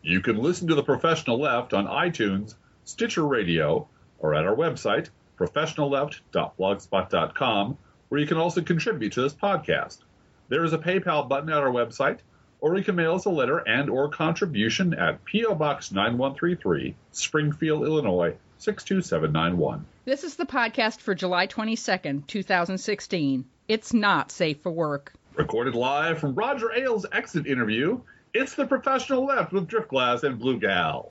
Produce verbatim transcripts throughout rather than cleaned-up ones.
You can listen to The Professional Left on iTunes, Stitcher Radio, or at our website, professional left dot blogspot dot com, where you can also contribute to this podcast. There is a PayPal button at our website, or you can mail us a letter and or contribution at P O. Box nine one three three, Springfield, Illinois, six two seven nine one. This is the podcast for July twenty-second, two thousand sixteen. It's not safe for work. Recorded live from Roger Ailes' exit interview, it's The Professional Left with Driftglass and Blue Gal.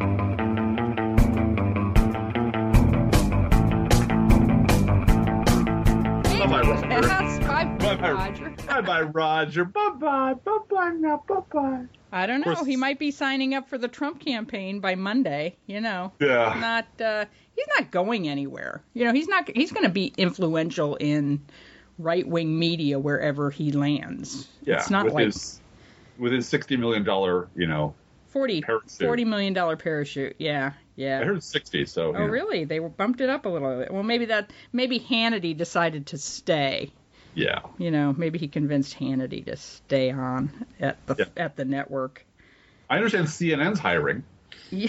Bye-bye, Roger. Bye-bye, Roger. Bye-bye, Roger. Bye-bye. Bye-bye now. Bye-bye. I don't know. He might be signing up for the Trump campaign by Monday, you know. Yeah. He's not, uh, he's not going anywhere. You know, he's not, he's going to be influential in right-wing media wherever he lands. Yeah, it's not with like... His, with his sixty million dollars, you know, forty, parachute. forty million dollars parachute, yeah, yeah. I heard sixty, so... Oh, know. Really? They bumped it up a little bit. Well, maybe that, maybe Hannity decided to stay. Yeah. You know, maybe he convinced Hannity to stay on at the yeah. at the network. I understand C N N's hiring. Yeah.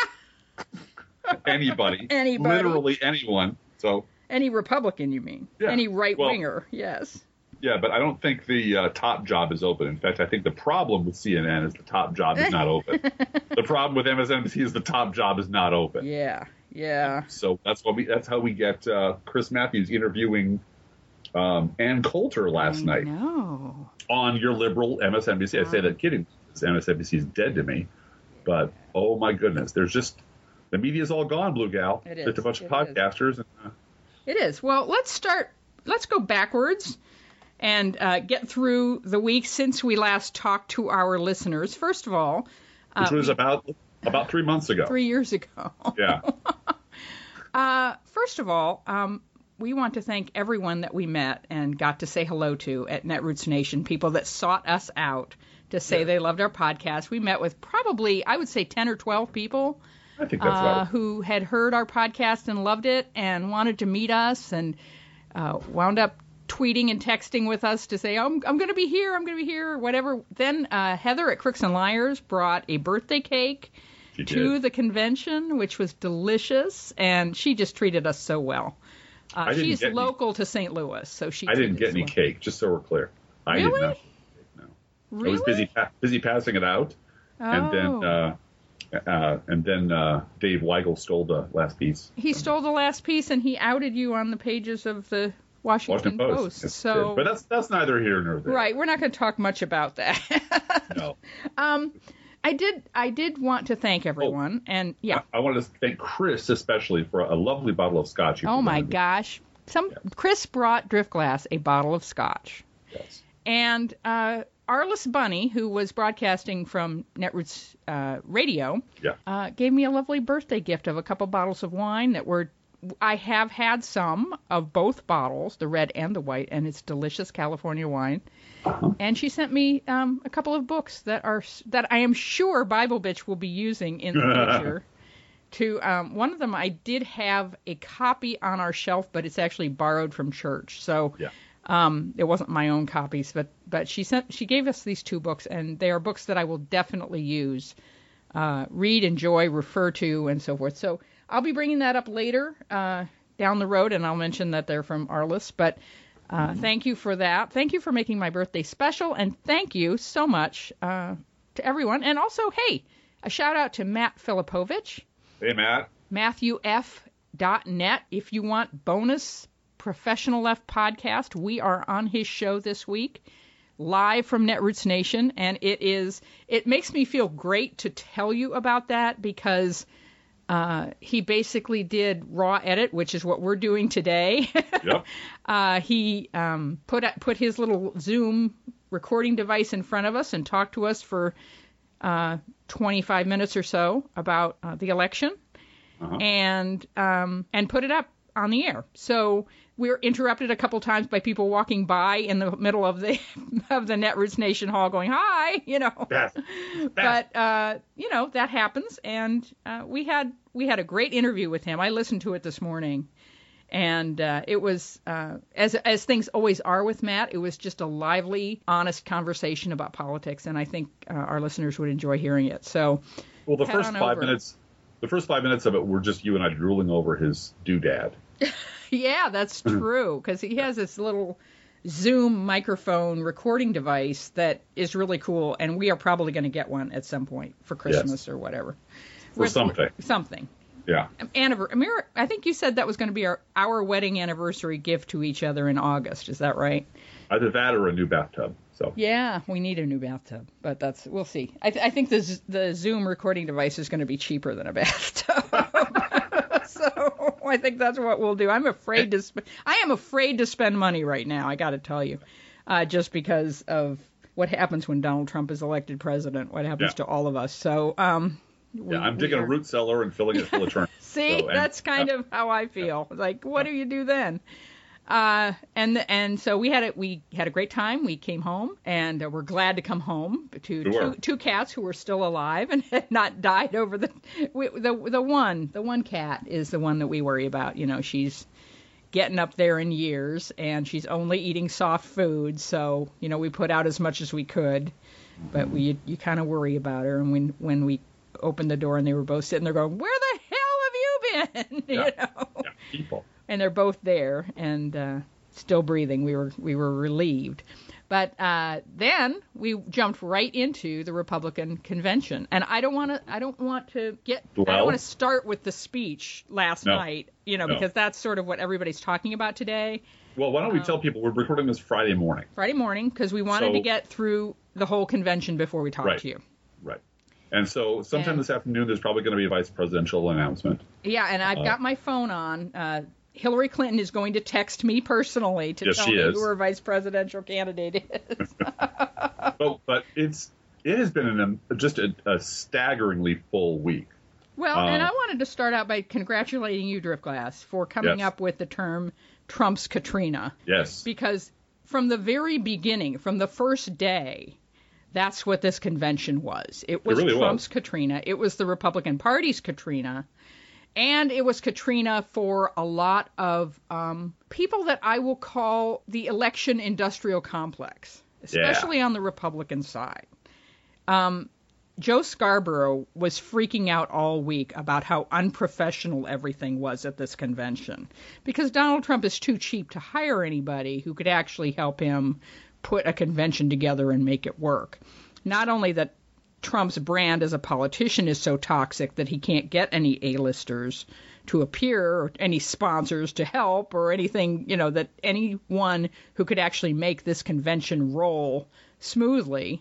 Anybody. Anybody. Literally anyone. So. Any Republican, you mean? Yeah. Any right-winger, well, yes. Yeah, but I don't think the uh, top job is open. In fact, I think the problem with C N N is the top job is not open. The problem with M S N B C is the top job is not open. Yeah, yeah. So that's what we. That's how we get uh, Chris Matthews interviewing um, Ann Coulter last I night know. on your liberal M S N B C. I say that kidding. M S N B C is dead to me, but oh my goodness, there's just the media's all gone, Blue Gal. It is. There's a bunch it of podcasters. Is. And, uh, it is. Well, let's start. Let's go backwards and uh, get through the week since we last talked to our listeners. First of all, which uh, was we, about about three months ago. Three years ago. Yeah. uh, first of all, um, we want to thank everyone that we met and got to say hello to at Netroots Nation, people that sought us out to say yeah. they loved our podcast. We met with probably, I would say, ten or twelve people. I think that's uh, right. Who had heard our podcast and loved it and wanted to meet us and uh, wound up tweeting and texting with us to say, oh, I'm, I'm going to be here, I'm going to be here, or whatever. Then uh, Heather at Crooks and Liars brought a birthday cake she to did. the convention, which was delicious, and she just treated us so well. Uh, she's local any, to Saint Louis, so she I didn't get any well. cake, just so we're clear. I really? did not. No. Really? I was busy busy passing it out, oh. and then uh, uh, and then uh, Dave Weigel stole the last piece. He stole the last piece, and he outed you on the pages of the Washington, Washington Post. Post. Yes, so, but that's that's neither here nor there. Right, we're not going to talk much about that. No. Um, I did I did want to thank everyone, oh, and yeah, I, I wanted to thank Chris especially for a lovely bottle of scotch. You oh my me. gosh, some yeah. Chris brought Driftglass a bottle of scotch. Yes. And uh, Arliss Bunny, who was broadcasting from Netroots uh, Radio, yeah. uh, gave me a lovely birthday gift of a couple bottles of wine that were. I have had some of both bottles, the red and the white, and it's delicious California wine. Uh-huh. And she sent me um, a couple of books that are that I am sure Bible Bitch will be using in the future. To um, one of them, I did have a copy on our shelf, but it's actually borrowed from church, so yeah. um, it wasn't my own copies. But but she sent she gave us these two books, and they are books that I will definitely use, uh, read, enjoy, refer to, and so forth. So. I'll be bringing that up later uh, down the road, and I'll mention that they're from Arliss. But uh, mm-hmm. thank you for that. Thank you for making my birthday special, and thank you so much uh, to everyone. And also, hey, a shout-out to Matt Filipovich. Hey, Matt. Matthew F dot net. If you want bonus Professional Left podcast, we are on his show this week, live from Netroots Nation, and it is it makes me feel great to tell you about that because – Uh, he basically did raw edit, which is what we're doing today. Yep. uh, he um, put put his little Zoom recording device in front of us and talked to us for uh, twenty-five minutes or so about uh, the election, uh-huh. and um, and put it up on the air. So we were interrupted a couple times by people walking by in the middle of the of the Netroots Nation hall going, hi, you know. Beth. Beth. But, uh, you know, that happens. And uh, we had we had a great interview with him. I listened to it this morning. And uh, it was, uh, as as things always are with Matt, it was just a lively, honest conversation about politics, and I think uh, our listeners would enjoy hearing it. So, well, the head first on five over. minutes, the first five minutes of it were just you and I drooling over his doodad. Yeah, that's true, because he has this little Zoom microphone recording device that is really cool, and we are probably going to get one at some point for Christmas Yes. or whatever. For With- something. Something. Yeah. Anniversary. I think you said that was going to be our, our wedding anniversary gift to each other in August. Is that right? Either that or a new bathtub. So. Yeah, we need a new bathtub, but that's we'll see. I, th- I think the Z- the Zoom recording device is going to be cheaper than a bathtub. So I think that's what we'll do. I'm afraid to. Sp- I am afraid to spend money right now. I got to tell you, uh, just because of what happens when Donald Trump is elected president. What happens Yeah. to all of us. So. Um, We, Yeah, I'm we digging are- a root cellar and filling it full of turnips. See, So, and- that's kind yeah. of how I feel. Like, what do you do then? Uh, and and so we had it. We had a great time. We came home, and uh, we're glad to come home to We were. two, two cats who were still alive and had not died over the, we, the the one the one cat is the one that we worry about. You know, she's getting up there in years, and she's only eating soft food. So you know, we put out as much as we could, but we you kind of worry about her. And when when we opened the door and they were both sitting there going, "Where the hell have you been?" Yeah. You know. Yeah, people. And they're both there and uh, still breathing. We were we were relieved. But uh, then we jumped right into the Republican convention, and I don't want to. I don't want to get. I Well- don't want to start with the speech last No. night, you know, No. because that's sort of what everybody's talking about today, Well, why don't we tell people we're recording this Friday morning? Friday morning, because we wanted So- to get through the whole convention before we talk Right. to you. Right. And so sometime And- this afternoon, there's probably going to be a vice presidential announcement. Yeah, and I've got my phone on. Uh, Hillary Clinton is going to text me personally to Yes, tell she me is. who her vice presidential candidate is. Oh, but it's it has been an, just a, a staggeringly full week. Well, and Uh, I wanted to start out by congratulating you, Driftglass, for coming Yes. up with the term Trump's Katrina. Yes. Because from the very beginning, from the first day, that's what this convention was. It was really Trump's was. Katrina. It was the Republican Party's Katrina. And it was Katrina for a lot of um, people that I will call the election industrial complex, especially on the Republican side. Um, Joe Scarborough was freaking out all week about how unprofessional everything was at this convention because Donald Trump is too cheap to hire anybody who could actually help him put a convention together and make it work. Not only that Trump's brand as a politician is so toxic that he can't get any A-listers to appear or any sponsors to help or anything, you know, that anyone who could actually make this convention roll smoothly,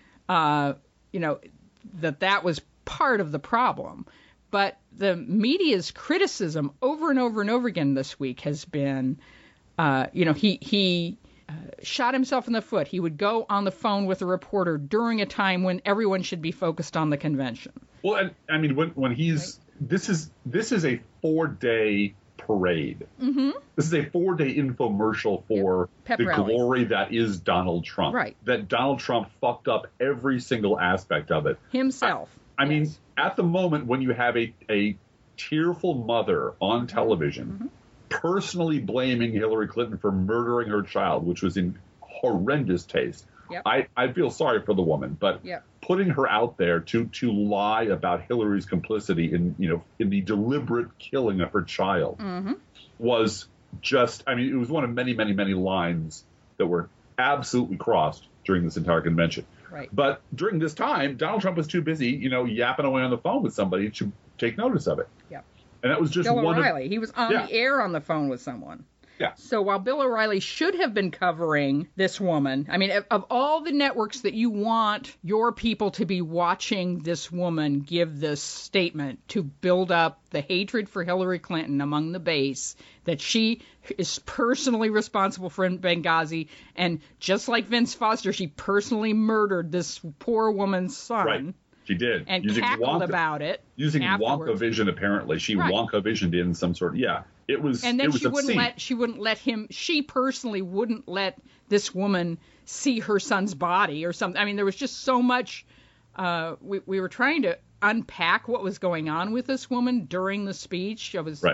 uh, you know, that that was part of the problem. But the media's criticism over and over and over again this week has been, uh, you know, he he uh, shot himself in the foot. He would go on the phone with a reporter during a time when everyone should be focused on the convention. Well, and, I mean, when when he's this is this is a four day parade. Mm-hmm. This is a four day infomercial for Pep the rally. glory that is Donald Trump. Right. That Donald Trump fucked up every single aspect of it. Himself. I mean, Yes. at the moment when you have a, a tearful mother on television Mm-hmm. personally blaming Hillary Clinton for murdering her child, which was in horrendous taste, Yep. I, I feel sorry for the woman, but Yep. putting her out there to to lie about Hillary's complicity in you know in the deliberate killing of her child Mm-hmm. was just, I mean, it was one of many, many, many lines that were absolutely crossed during this entire convention. Right. But during this time, Donald Trump was too busy, you know, yapping away on the phone with somebody to take notice of it. Yep. And that was just Bill one O'Reilly. of, He was on Yeah. the air on the phone with someone. Yeah. So while Bill O'Reilly should have been covering this woman, I mean, of, of all the networks that you want your people to be watching this woman give this statement to build up the hatred for Hillary Clinton among the base, that she is personally responsible for Benghazi, and just like Vince Foster, she personally murdered this poor woman's son. right. She did. And using cackled Wonka, about it. using afterwards. Wonka Vision, apparently. She Right. Wonka Visioned in some sort. Yeah. It was, And then it was she wouldn't obscene. let she wouldn't let him. She personally wouldn't let this woman see her son's body or something. I mean, there was just so much. Uh, we we were trying to unpack what was going on with this woman during the speech. I was Right.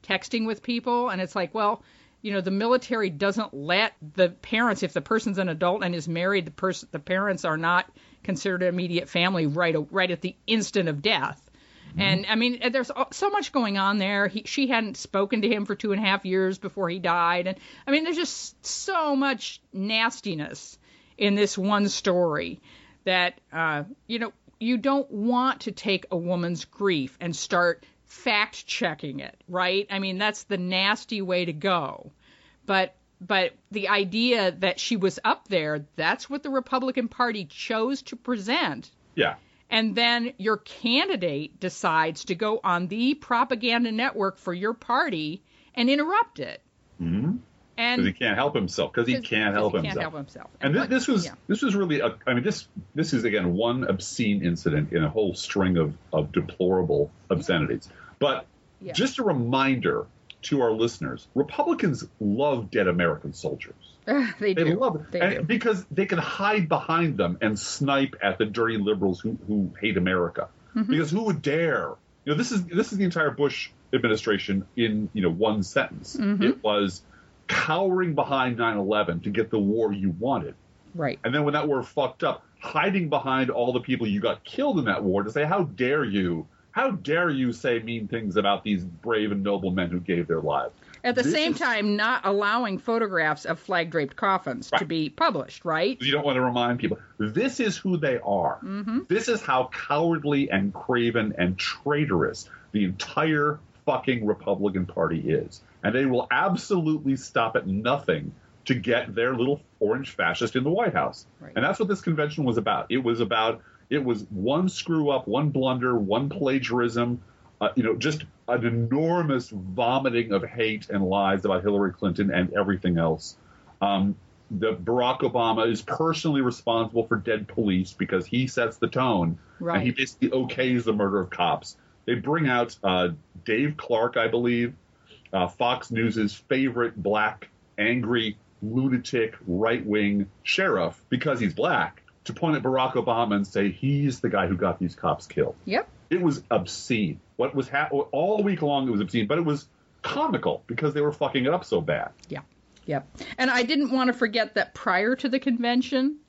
texting with people, and it's like, well, you know, the military doesn't let the parents, if the person's an adult and is married, the person, the parents are not considered immediate family right, right at the instant of death. Mm-hmm. And I mean, there's so much going on there. He, she hadn't spoken to him for two and a half years before he died. And I mean, there's just so much nastiness in this one story that, uh, you know, you don't want to take a woman's grief and start fact checking it, right? I mean, that's the nasty way to go. But but the idea that she was up there, that's what the Republican Party chose to present. Yeah. And then your candidate decides to go on the propaganda network for your party and interrupt it. Mm-hmm. Because he can't help himself. Because he can't help he himself. Can't help himself. And, and this, this was yeah. this was really a, I mean this this is again one obscene incident in a whole string of, of deplorable obscenities. But yeah. just a reminder to our listeners: Republicans love dead American soldiers. they do. They love it they and do. because they can hide behind them and snipe at the dirty liberals who, who hate America. Mm-hmm. Because who would dare? You know, this is this is the entire Bush administration in you know one sentence. Mm-hmm. It was cowering behind nine eleven to get the war you wanted. Right. And then when that war fucked up, hiding behind all the people you got killed in that war to say, how dare you, how dare you say mean things about these brave and noble men who gave their lives. At the this same is, time, not allowing photographs of flag-draped coffins right. to be published, right? You don't want to remind people. This is who they are. Mm-hmm. This is how cowardly and craven and traitorous the entire fucking Republican Party is. And they will absolutely stop at nothing to get their little orange fascist in the White House. Right. And that's what this convention was about. It was about, it was one screw up, one blunder, one plagiarism, uh, you know, just an enormous vomiting of hate and lies about Hillary Clinton and everything else. Um, the Barack Obama is personally responsible for dead police because he sets the tone. Right. And he basically okays the murder of cops. They bring out uh, Dave Clark, I believe, Uh, Fox News' favorite black, angry, lunatic, right-wing sheriff, because he's black, to point at Barack Obama and say he's the guy who got these cops killed. Yep. It was obscene. What was ha- all week long, it was obscene, but it was comical because they were fucking it up so bad. Yeah. Yep. And I didn't want to forget that prior to the convention,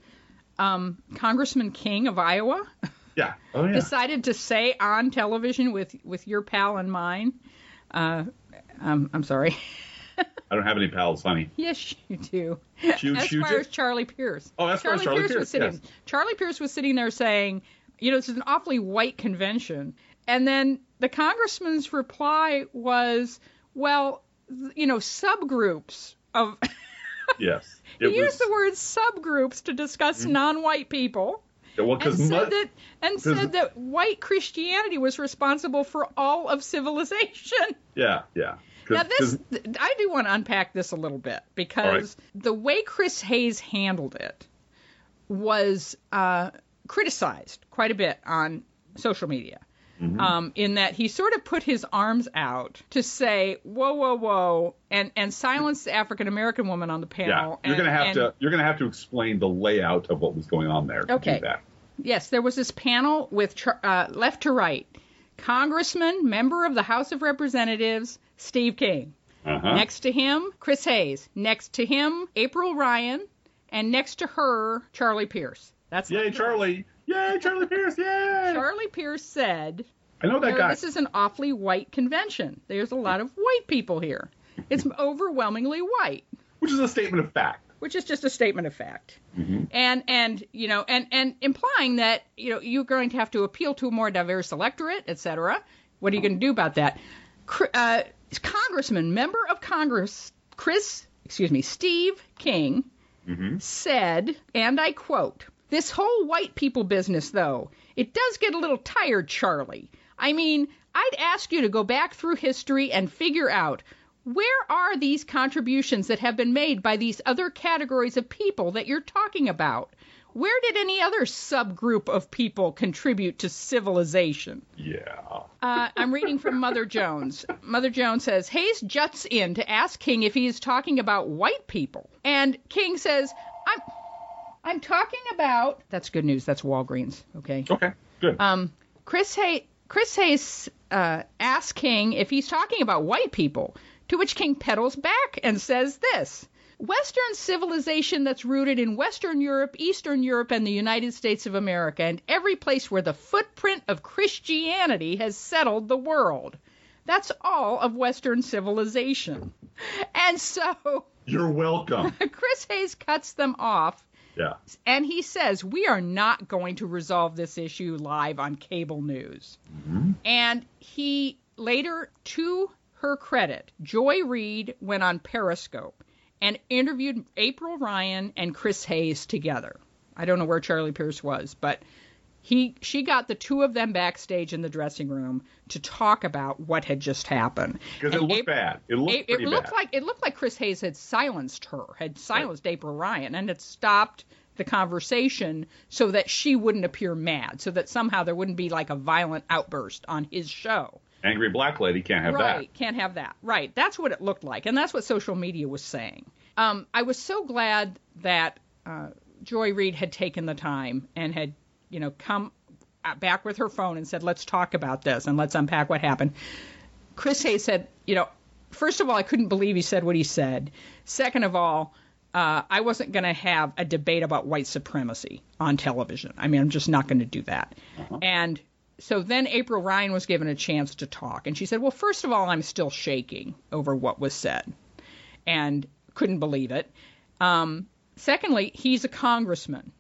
um, Congressman King of Iowa yeah. Oh, yeah. decided to say on television with, with your pal and mine, uh, Um, I'm sorry. I don't have any pals, honey. Yes, you do. Shoot, as shoot far it? as Charlie Pierce. Oh, that's Charlie, Charlie Pierce, Pierce was sitting. yes. Charlie Pierce was sitting there saying, you know, this is an awfully white convention. And then the congressman's reply was, well, you know, subgroups of. Yes. He It used was, the word subgroups to discuss mm-hmm. non-white people. Well, and said, mud, that, and said that white Christianity was responsible for all of civilization. Yeah, yeah. Now, this, I do want to unpack this a little bit because right. the way Chris Hayes handled it was uh, criticized quite a bit on social media. Mm-hmm. Um, in that he sort of put his arms out to say, whoa, whoa, whoa, and, and silence the African-American woman on the panel. Yeah, you're going to have and, to you're going to have to explain the layout of what was going on there to okay. do that. Yes, there was this panel with uh, left to right, Congressman, member of the House of Representatives, Steve King. Uh-huh. Next to him, Chris Hayes. Next to him, April Ryan. And next to her, Charlie Pierce. That's Yay, Charlie. Yay, Charlie Pierce. Yay. Charlie Pierce said, I know that you know, guy. This is an awfully white convention. There's a lot of white people here. It's overwhelmingly white. Which is a statement of fact. Which is just a statement of fact. Mm-hmm. And, and you know, and, and implying that, you know, you're going to have to appeal to a more diverse electorate, et cetera. What are you going to do about that? Uh, Congressman, member of Congress, Chris, excuse me, Steve King, mm-hmm. said, and I quote, "This whole white people business, though, it does get a little tired, Charlie. I mean, I'd ask you to go back through history and figure out, where are these contributions that have been made by these other categories of people that you're talking about? Where did any other subgroup of people contribute to civilization?" Yeah. Uh, I'm reading from Mother Jones. Mother Jones says, Hayes juts in to ask King if he is talking about white people. And King says, I'm I'm talking about... That's good news. That's Walgreens. Okay. Okay, good. Um, Chris, Hay- Chris Hayes uh, asks King if he's talking about white people, to which King pedals back and says this: Western civilization that's rooted in Western Europe, Eastern Europe, and the United States of America, and every place where the footprint of Christianity has settled the world. That's all of Western civilization. And so... You're welcome. Chris Hayes cuts them off. Yeah. And he says, we are not going to resolve this issue live on cable news. Mm-hmm. And he later, to her credit, Joy Reid went on Periscope and interviewed April Ryan and Chris Hayes together. I don't know where Charlie Pierce was, but he she got the two of them backstage in the dressing room to talk about what had just happened. Because it looked April, bad. It looked it, pretty it looked bad. like it looked like Chris Hayes had silenced her, had silenced right. April Ryan, and had stopped the conversation so that she wouldn't appear mad, so that somehow there wouldn't be like a violent outburst on his show. Angry black lady can't have right, that. Right, can't have that. Right, that's what it looked like, and that's what social media was saying. Um, I was so glad that uh, Joy Reid had taken the time and had, you know, come back with her phone and said, let's talk about this and let's unpack what happened. Chris Hayes said, you know, first of all, I couldn't believe he said what he said. Second of all, uh, I wasn't going to have a debate about white supremacy on television. I mean, I'm just not going to do that. Uh-huh. And so then April Ryan was given a chance to talk. And she said, well, first of all, I'm still shaking over what was said and couldn't believe it. Um, secondly, he's a congressman.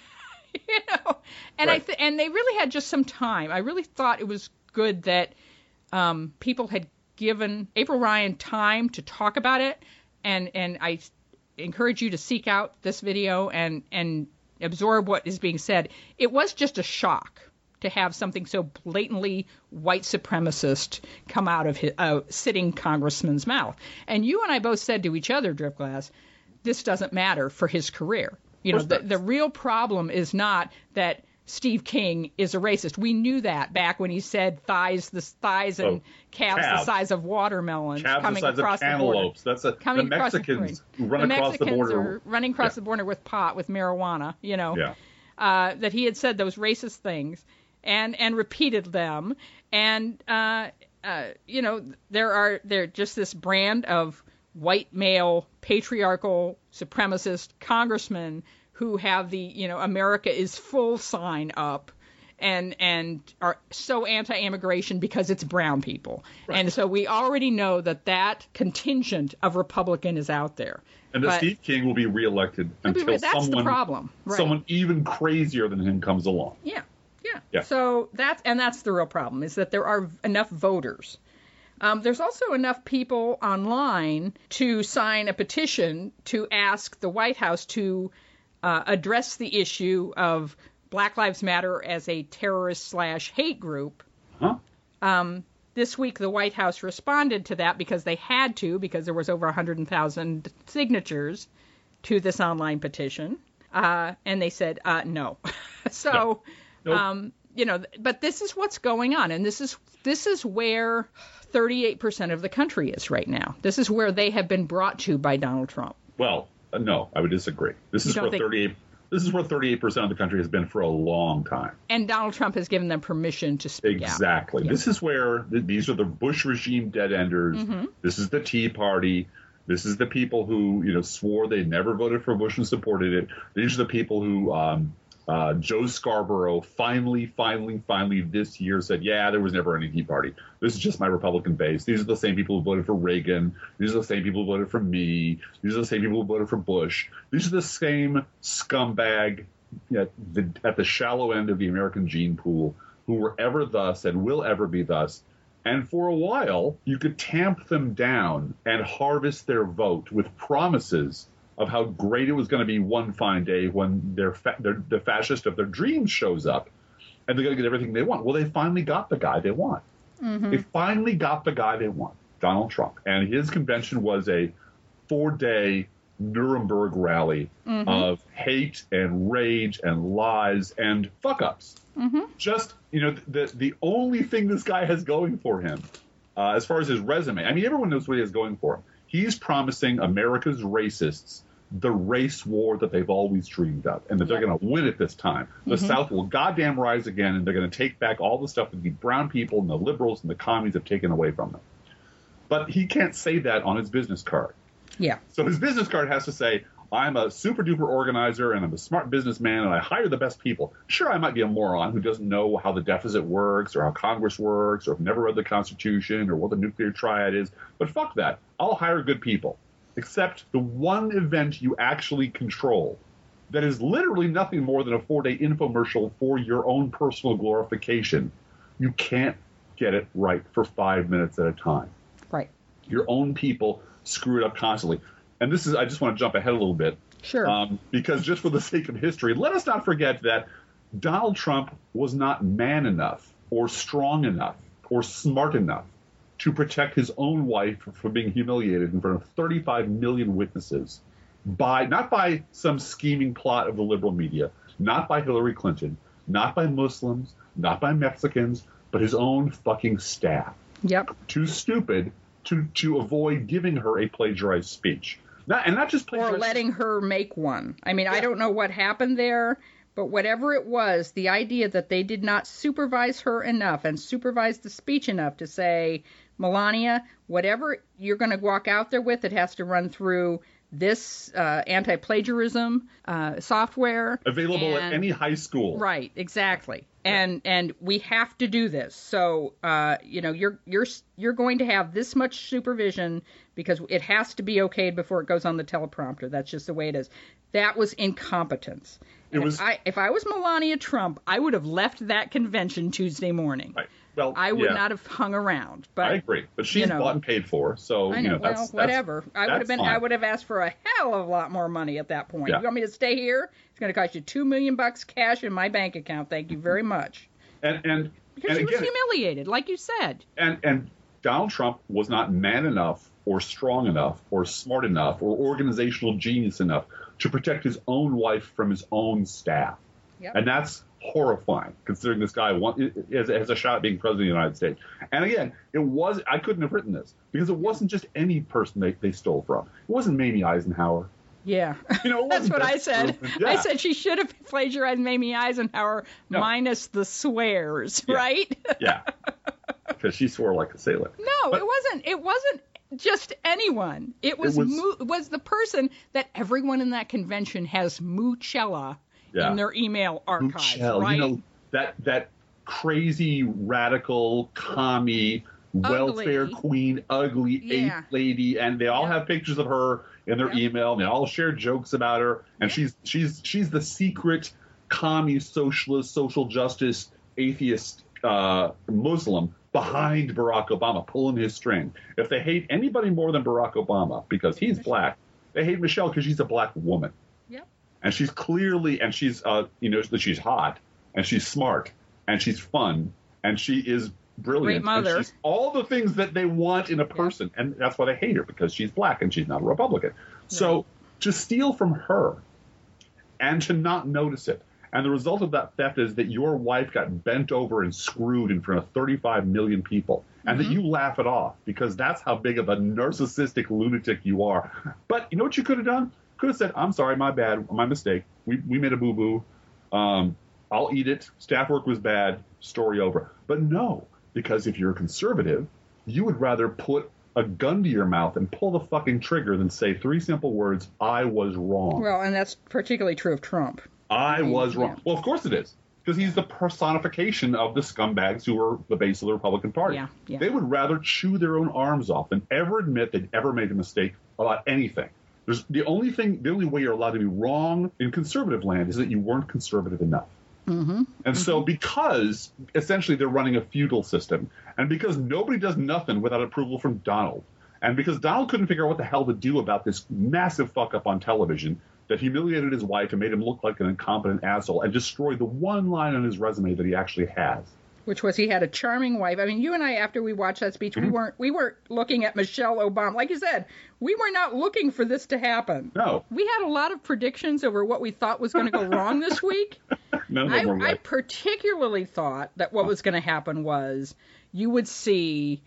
You know, and right. I th- and they really had just some time. I really thought it was good that um, people had given April Ryan time to talk about it, and and I encourage you to seek out this video and and absorb what is being said. It was just a shock to have something so blatantly white supremacist come out of his, a sitting congressman's mouth. And you and I both said to each other, Dripglass, this doesn't matter for his career. You know, the, the real problem is not that Steve King is a racist. We knew that back when he said thighs, the thighs and oh, calves, calves the size of watermelons calves coming the size across of the border. That's a, coming the Mexicans who run the across Mexicans the border. Are running across yeah. the border with pot, with marijuana. You know, yeah. uh, that he had said those racist things and and repeated them. And uh, uh, you know, there are there just this brand of white male patriarchal supremacist congressmen who have the, you know, America is full sign up and and are so anti-immigration because it's brown people. Right. And so we already know that that contingent of Republican is out there. And that Steve King will be reelected until be, that's someone, the problem. Right. someone even crazier than him comes along. Yeah, yeah. yeah. So that's, and that's the real problem, is that there are enough voters. Um, there's also enough people online to sign a petition to ask the White House to uh, address the issue of Black Lives Matter as a terrorist slash hate group. Huh? Um, this week, the White House responded to that because they had to, because there was over one hundred thousand signatures to this online petition. Uh, and they said, uh, no. so, no. Nope. um, you know, but this is what's going on. And this is this is where thirty-eight percent of the country is right now. This is where they have been brought to by Donald Trump. Well, uh, no, I would disagree. This You is don't where think- thirty-eight. This is where thirty-eight percent of the country has been for a long time. And Donald Trump has given them permission to speak out. Exactly. Yeah. This is where th- these are the Bush regime dead enders. Mm-hmm. This is the Tea Party. This is the people who, you know, swore they never voted for Bush and supported it. These are the people who um, uh, Joe Scarborough finally, finally, finally this year said, yeah, there was never any Tea Party. This is just my Republican base. These are the same people who voted for Reagan. These are the same people who voted for me. These are the same people who voted for Bush. These are the same scumbag at the, at the shallow end of the American gene pool who were ever thus and will ever be thus. And for a while, you could tamp them down and harvest their vote with promises of how great it was going to be one fine day when their, fa- their the fascist of their dreams shows up and they're going to get everything they want. Well, they finally got the guy they want. Mm-hmm. They finally got the guy they want, Donald Trump. And his convention was a four-day Nuremberg rally mm-hmm. of hate and rage and lies and fuck-ups. Mm-hmm. Just, you know, the the only thing this guy has going for him, uh, as far as his resume, I mean, everyone knows what he has going for him. He's promising America's racists the race war that they've always dreamed of, and that they're Yep. going to win it this time. The Mm-hmm. South will goddamn rise again, and they're going to take back all the stuff that the brown people and the liberals and the commies have taken away from them. But he can't say that on his business card. Yeah. So his business card has to say, I'm a super duper organizer and I'm a smart businessman and I hire the best people. Sure, I might be a moron who doesn't know how the deficit works or how Congress works or have never read the Constitution or what the nuclear triad is. But fuck that. I'll hire good people. Except the one event you actually control that is literally nothing more than a four-day infomercial for your own personal glorification. You can't get it right for five minutes at a time. Right. Your own people screw it up constantly. And this is, I just want to jump ahead a little bit. Sure. Um, because just for the sake of history, let us not forget that Donald Trump was not man enough or strong enough or smart enough to protect his own wife from being humiliated in front of thirty-five million witnesses by, not by some scheming plot of the liberal media, not by Hillary Clinton, not by Muslims, not by Mexicans, but his own fucking staff. Yep. Too stupid to, to avoid giving her a plagiarized speech. Not, and not just Or plagiarized. letting her make one. I mean, Yeah. I don't know what happened there, but whatever it was, the idea that they did not supervise her enough and supervise the speech enough to say, Melania, whatever you're going to walk out there with, it has to run through this uh, anti-plagiarism uh, software. Available at and- any high school. Right, exactly. And and we have to do this. So uh, you know, you're you're you're going to have this much supervision because it has to be okayed before it goes on the teleprompter. That's just the way it is. That was incompetence. It And was- if I if I was Melania Trump, I would have left that convention Tuesday morning. Right. Well, I would yeah, not have hung around. But I agree. But she's you know, bought and paid for, so I you know. know well, that's, whatever. That's, I would have that's been. fine. I would have asked for a hell of a lot more money at that point. Yeah. You want me to stay here? It's going to cost you two million bucks cash in my bank account. Thank you very much. And and Because and she was again, humiliated, like you said. and and Donald Trump was not man enough or strong enough or smart enough or organizational genius enough to protect his own wife from his own staff. Yep. And that's horrifying, considering this guy want, has, has a shot at being president of the United States. And again, it was I couldn't have written this because it wasn't just any person they, they stole from. It wasn't Mamie Eisenhower. Yeah. You know, it That's wasn't what I Betsy said. Truman. Yeah. I said she should have plagiarized Mamie Eisenhower No. minus the swears, Yeah. right? Yeah, because she swore like a sailor. No, But- it wasn't. It wasn't just anyone. It was was- Mu- it was the person that everyone in that convention has Moochella Yeah. in their email archives, Michelle, right? you know, that that crazy radical commie welfare Ugly. queen, ugly Yeah. ape lady, and they all Yeah. have pictures of her in their Yep. email, and they all share jokes about her, and she's she's she's the secret commie, socialist, social justice, atheist uh, Muslim behind Barack Obama, pulling his string. If they hate anybody more than Barack Obama because he's black, they hate Michelle because she's a black woman. Yep. And she's clearly, and she's, uh, you know, that she's hot, and she's smart, and she's fun, and she is brilliant. Great mother. And she's all the things that they want in a person, and that's why they hate her, because she's black and she's not a Republican. So to steal from her and to not notice it, and the result of that theft is that your wife got bent over and screwed in front of thirty-five million people, and Mm-hmm. that you laugh it off because that's how big of a narcissistic lunatic you are. But you know what you could have done? Could have said, I'm sorry, my bad, my mistake. We we made a boo-boo. Um, I'll eat it. Staff work was bad. Story over. But no, because if you're a conservative, you would rather put a gun to your mouth and pull the fucking trigger than say three simple words, I was wrong. Well, and that's particularly true of Trump. I was wrong. yeah. Well, of course it is. Because he's the personification of the scumbags who are the base of the Republican Party. Yeah, yeah. They would rather chew their own arms off than ever admit they'd ever made a mistake about anything. There's the only thing, the only way you're allowed to be wrong in conservative land is that you weren't conservative enough. Mm-hmm. And so because essentially they're running a feudal system, and because nobody does nothing without approval from Donald, and because Donald couldn't figure out what the hell to do about this massive fuck up on television that humiliated his wife and made him look like an incompetent asshole and destroyed the one line on his resume that he actually has. Which was he had a charming wife. I mean, you and I, after we watched that speech, Mm-hmm. we weren't we weren't looking at Michelle Obama. Like you said, we were not looking for this to happen. No. We had a lot of predictions over what we thought was going to go wrong this week. None of I, them were I right. particularly thought that what was going to happen was you would see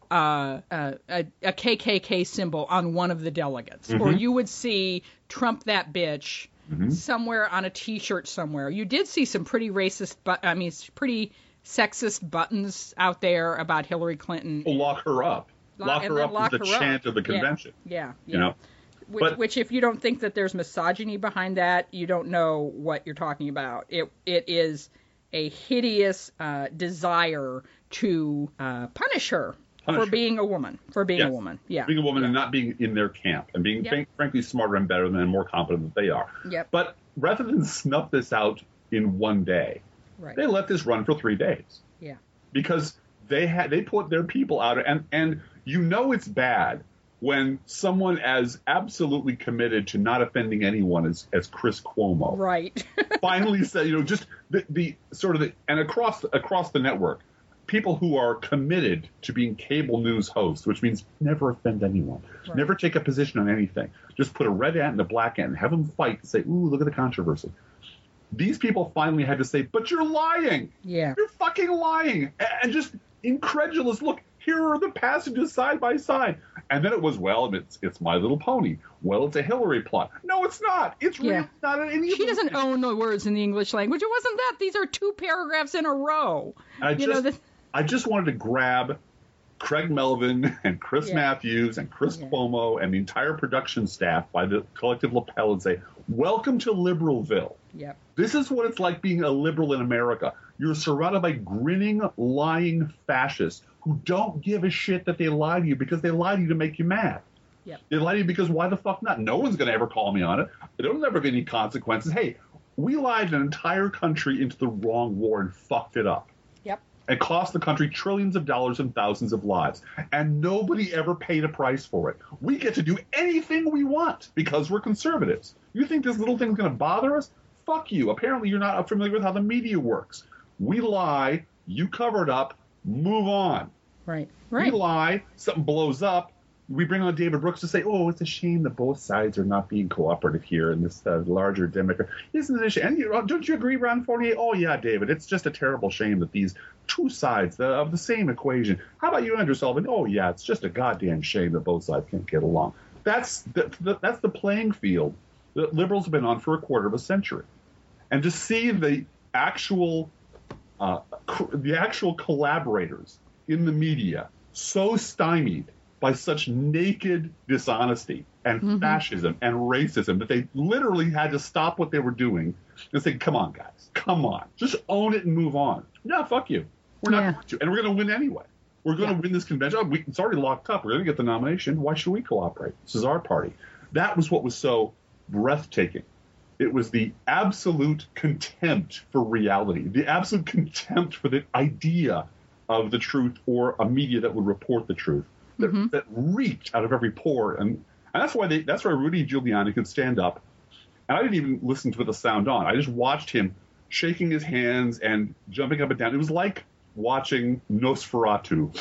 uh, uh, a, a K K K symbol on one of the delegates, Mm-hmm. or you would see Trump that bitch Mm-hmm. somewhere on a T-shirt somewhere. You did see some pretty racist, but I mean, pretty sexist buttons out there about Hillary Clinton. Well, lock her up. Lock- Lock and her then up lock is the her up. chant of the Yeah. convention. Yeah, yeah. You know, Which, but- which, if you don't think that there's misogyny behind that, you don't know what you're talking about. It it is a hideous uh, desire to uh, punish her Punish for her. being a woman. For being Yes. a woman. Yeah. being a woman yeah. and not being in their camp and being Yep. frank, frankly smarter and better than and more competent than they are. Yep. But rather than snuff this out in one day, Right. they let this run for three days Yeah. because they had they put their people out, and and you know it's bad when someone as absolutely committed to not offending anyone as as Chris Cuomo Right. finally said, you know, just the, the sort of the and across across the network, people who are committed to being cable news hosts, which means never offend anyone, Right. never take a position on anything, just put a red ant and a black ant and have them fight and say, ooh, look at the controversy. These people finally had to say, but you're lying. Yeah. You're fucking lying. A- And just incredulous. Look, here are the passages side by side. And then it was, well, it's it's My Little Pony. Well, it's a Hillary plot. No, it's not. It's really Yeah. not any of She those doesn't things. own the words in the English language. It wasn't that. These are two paragraphs in a row. I You just, know, the- I just wanted to grab Craig Melvin and Chris Yeah. Matthews and Chris Yeah. Cuomo and the entire production staff by the collective lapel and say, welcome to Liberalville. Yep. This is what it's like being a liberal in America. You're surrounded by grinning, lying fascists who don't give a shit that they lie to you because they lie to you to make you mad. Yep. They lie to you because why the fuck not? No one's going to ever call me on it. There'll never be any consequences. Hey, we lied an entire country into the wrong war and fucked it up. Yep. It cost the country trillions of dollars and thousands of lives. And nobody ever paid a price for it. We get to do anything we want because we're conservatives. You think this little thing's going to bother us? Fuck you. Apparently you're not familiar with how the media works. We lie, you cover it up, move on. Right. We Right. lie, something blows up. We bring on David Brooks to say, oh, it's a shame that both sides are not being cooperative here in this uh, larger Democrat. Isn't it a shame? And you, don't you agree, Ron Fournier? Oh, yeah, David, it's just a terrible shame that these two sides of the same equation. How about you, Andrew Sullivan? Oh, yeah, it's just a goddamn shame that both sides can't get along. That's the, the, that's the playing field that liberals have been on for a quarter of a century. And to see the actual uh, cr- the actual collaborators in the media so stymied by such naked dishonesty and Mm-hmm. fascism and racism that they literally had to stop what they were doing and say, come on, guys, come on. Just own it and move on. Yeah, fuck you. We're not Yeah. going to. And we're going to win anyway. We're going to Yeah. win this convention. Oh, we, it's already locked up. We're going to get the nomination. Why should we cooperate? This is our party. That was what was so breathtaking. It was the absolute contempt for reality, the absolute contempt for the idea of the truth or a media that would report the truth that, Mm-hmm. that reeked out of every pore. And, and that's why they, that's why Rudy Giuliani could stand up. And I didn't even listen to the sound on. I just watched him shaking his hands and jumping up and down. It was like watching Nosferatu,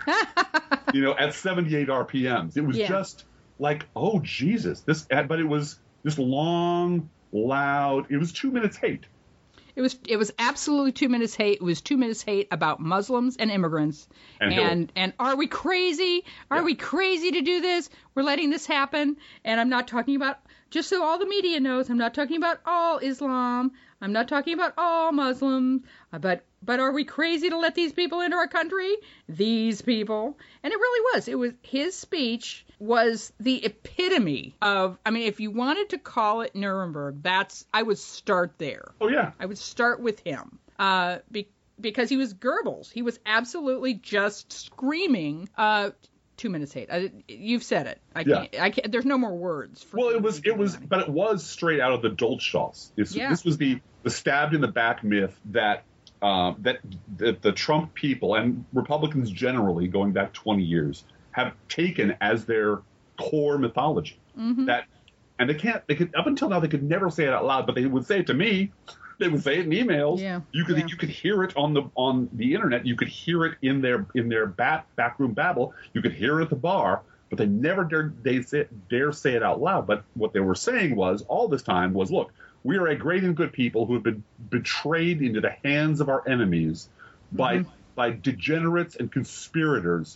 you know, at seventy-eight R P Ms. It was Yeah. just like, oh, Jesus. This, but it was just long, loud. It was two minutes hate. It was it was absolutely two minutes hate. It was two minutes hate about Muslims and immigrants. And And Hillary. and, are we crazy? Are Yeah. we crazy to do this? We're letting this happen. And I'm not talking about, just so all the media knows, I'm not talking about all Islam. I'm not talking about all Muslims. uh, But but are we crazy to let these people into our country? These people. And it really was. It was his speech was the epitome of, I mean, if you wanted to call it Nuremberg, that's, I would start there. Oh, yeah. I would start with him uh, be, because he was Goebbels. He was absolutely just screaming. Uh, two minutes hate. I, you've said it. I Yeah. can't. I can't. There's no more words. For Well, it was, it was, Giuliani. but it was straight out of the Dolchstoss. This, Yeah. this was the, the stabbed in the back myth that, uh, that, that the Trump people and Republicans generally, going back twenty years, have taken as their core mythology. Mm-hmm. That, and they can't, they could, up until now, they could never say it out loud, but they would say it to me. They would say it in emails. Yeah, You could yeah. you could hear it on the on the internet. You could hear it in their in their back backroom babble. You could hear it at the bar, but they never dare they say, dare say it out loud. But what they were saying was all this time was, look, we are a great and good people who have been betrayed into the hands of our enemies by Mm-hmm. by degenerates and conspirators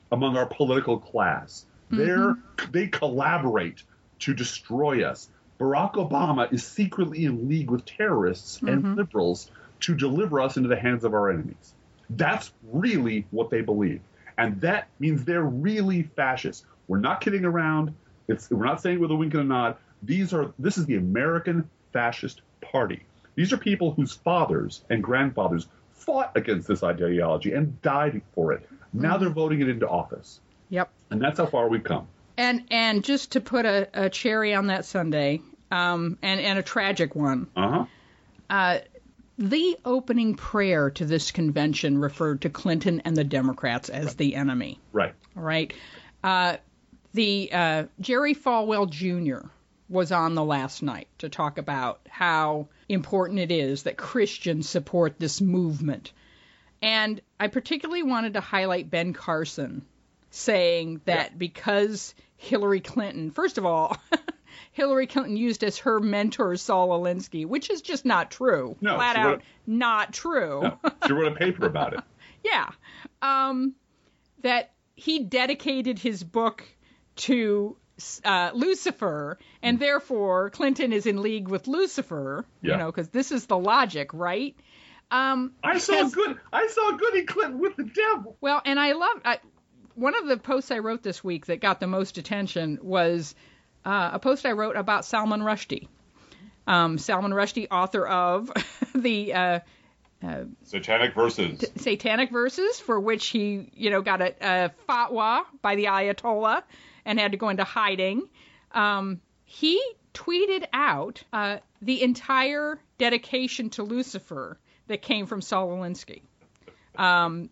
among our political class. They're, they collaborate to destroy us. Barack Obama is secretly in league with terrorists mm-hmm. and liberals to deliver us into the hands of our enemies. That's really what they believe. And that means they're really fascist. We're not kidding around. It's, we're not saying it with a wink and a nod. These are, this is the American Fascist Party. These are people whose fathers and grandfathers fought against this ideology and died for it. Now mm-hmm. they're voting it into office. Yep. And that's how far we've come. And and just to put a, a cherry on that sundae, um, and, and a tragic one, uh-huh. uh, the opening prayer to this convention referred to Clinton and the Democrats as right. the enemy. Right. All right. Uh, the uh, Jerry Falwell Junior was on the last night to talk about how important it is that Christians support this movement. And I particularly wanted to highlight Ben Carson saying that yeah. because Hillary Clinton, first of all, Hillary Clinton used as her mentor Saul Alinsky, which is just not true. No, Flat out wrote, not true. No, she wrote a paper about it. Yeah. Um, that he dedicated his book to uh, Lucifer, and mm. therefore Clinton is in league with Lucifer, yeah. you know, because this is the logic, right? Um, I saw has, good. I saw Goody Clinton with the devil. Well, and I love I, one of the posts I wrote this week that got the most attention was uh, a post I wrote about Salman Rushdie. Um, Salman Rushdie, author of the uh, uh, Satanic Verses. T- Satanic Verses, for which he, you know, got a, a fatwa by the Ayatollah and had to go into hiding. Um, he tweeted out uh, the entire dedication to Lucifer that came from Saul Alinsky, um,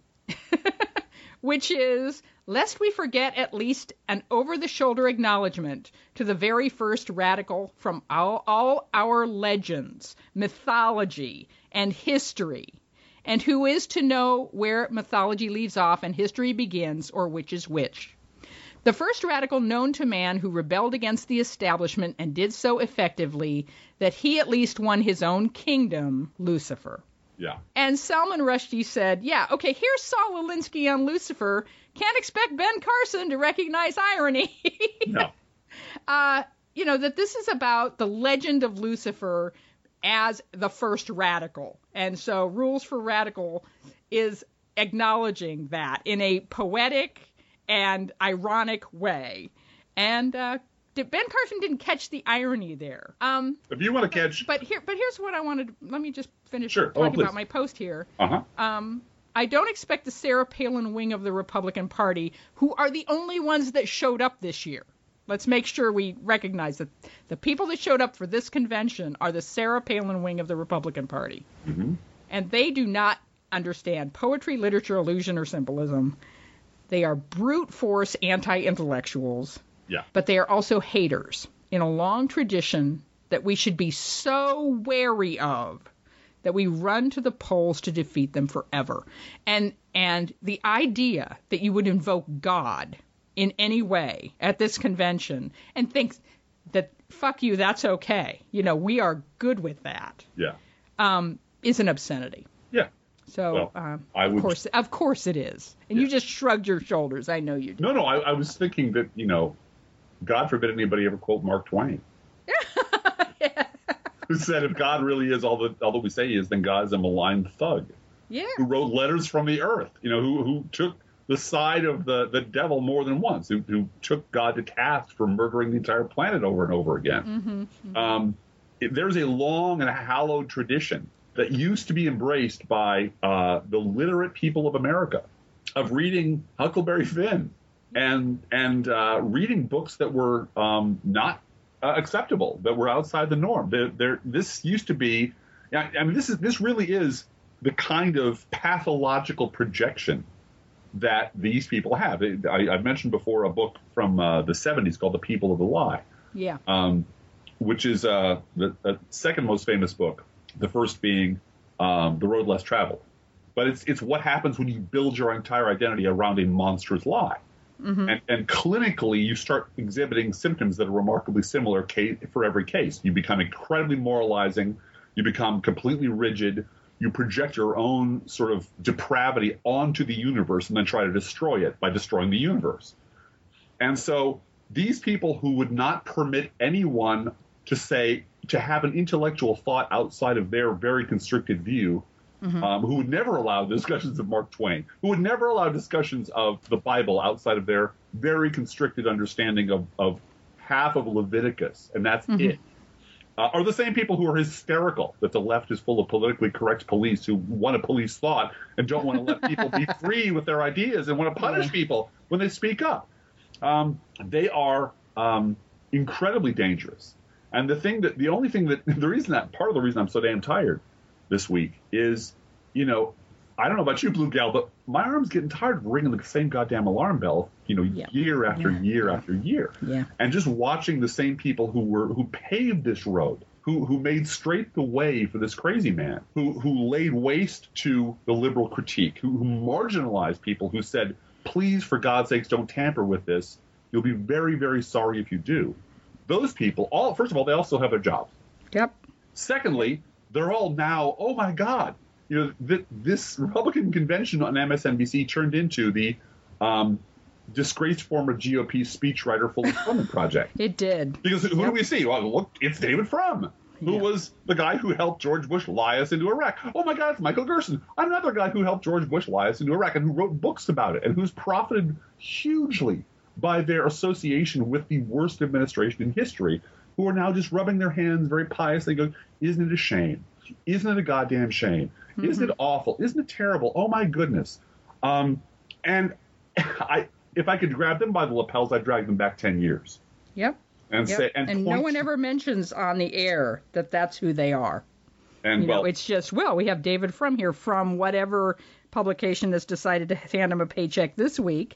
which is, lest we forget at least an over-the-shoulder acknowledgement to the very first radical from all, all our legends, mythology, and history, and who is to know where mythology leaves off and history begins, or which is which. The first radical known to man who rebelled against the establishment and did so effectively that he at least won his own kingdom, Lucifer. Yeah. And Salman Rushdie said, yeah, okay, here's Saul Alinsky on Lucifer. Can't expect Ben Carson to recognize irony. No. Uh, you know, that this is about the legend of Lucifer as the first radical. And so Rules for Radical is acknowledging that in a poetic and ironic way. And uh, Ben Carson didn't catch the irony there. Um, if you want to catch... But here, but here's what I wanted. Let me just finish sure. talking oh, about my post here. Uh-huh. Um, I don't expect the Sarah Palin wing of the Republican Party, who are the only ones that showed up this year. Let's make sure we recognize that the people that showed up for this convention are the Sarah Palin wing of the Republican Party. Mm-hmm. And they do not understand poetry, literature, illusion, or symbolism. They are brute force anti-intellectuals. Yeah. But they are also haters in a long tradition that we should be so wary of that we run to the polls to defeat them forever. And and the idea that you would invoke God in any way at this convention and think that, fuck you, that's okay. You know, we are good with that. Yeah. Um, is an obscenity. Yeah. So, well, um, I would, of course, of course it is. And yeah. you just shrugged your shoulders. I know you did. No, no, I, I was thinking that, you know, God forbid anybody ever quote Mark Twain. Yeah. Who said if God really is all, the, all that we say he is, then God is a maligned thug. Yeah. Who wrote letters from the earth, you know, who who took the side of the, the devil more than once, who, who took God to task for murdering the entire planet over and over again. Mm-hmm, mm-hmm. Um, it, there's a long and hallowed tradition that used to be embraced by uh, the literate people of America of reading Huckleberry Finn and and uh, reading books that were um, not uh, acceptable, that were outside the norm. They're, they're, this used to be, I mean, this is this really is the kind of pathological projection that these people have. I, I've mentioned before a book from uh, the seventies called The People of the Lie. Yeah. Um, which is uh, the, the second most famous book, the first being um, The Road Less Traveled. But it's it's what happens when you build your entire identity around a monstrous lie. Mm-hmm. And, and clinically, you start exhibiting symptoms that are remarkably similar case, for every case. You become incredibly moralizing. You become completely rigid. you project your own sort of depravity onto the universe and then try to destroy it by destroying the universe. And so these people who would not permit anyone to say, to have an intellectual thought outside of their very constricted view, mm-hmm. um, who would never allow discussions of Mark Twain, who would never allow discussions of the Bible outside of their very constricted understanding of, of half of Leviticus, and that's mm-hmm. it. Uh, are the same people who are hysterical that the left is full of politically correct police who want to police thought and don't want to let people be free with their ideas and want to punish yeah. people when they speak up. Um, they are um, incredibly dangerous. And the thing that the only thing that the reason that part of the reason I'm so damn tired this week is, you know, I don't know about you, Blue Gal, but my arm's getting tired of ringing the same goddamn alarm bell, you know, yeah. year after yeah. year after year. Yeah. And just watching the same people who were who paved this road, who who made straight the way for this crazy man, who who laid waste to the liberal critique, who, who marginalized people who said, please, for God's sakes, don't tamper with this. You'll be very, very sorry if you do. Those people, all first of all, they all still have their jobs. Yep. Secondly, they're all now, oh, my God. You know, th- this Republican convention on M S N B C turned into the um, disgraced former G O P speechwriter Fulton Fromm project. It did. Because who yep. do we see? Well, look, it's David Frum, who yep. was the guy who helped George Bush lie us into Iraq. Oh, my God, it's Michael Gerson, another guy who helped George Bush lie us into Iraq and who wrote books about it and who's profited hugely by their association with the worst administration in history, who are now just rubbing their hands very piously going, isn't it a shame? Isn't it a goddamn shame? Mm-hmm. Isn't it awful? Isn't it terrible? Oh, my goodness. Um, and I, if I could grab them by the lapels, I'd drag them back ten years. Yep. And yep. say, and, and no one ever mentions on the air that that's who they are. And you well, know, it's just, well, we have David Frum here from whatever publication that's decided to hand him a paycheck this week.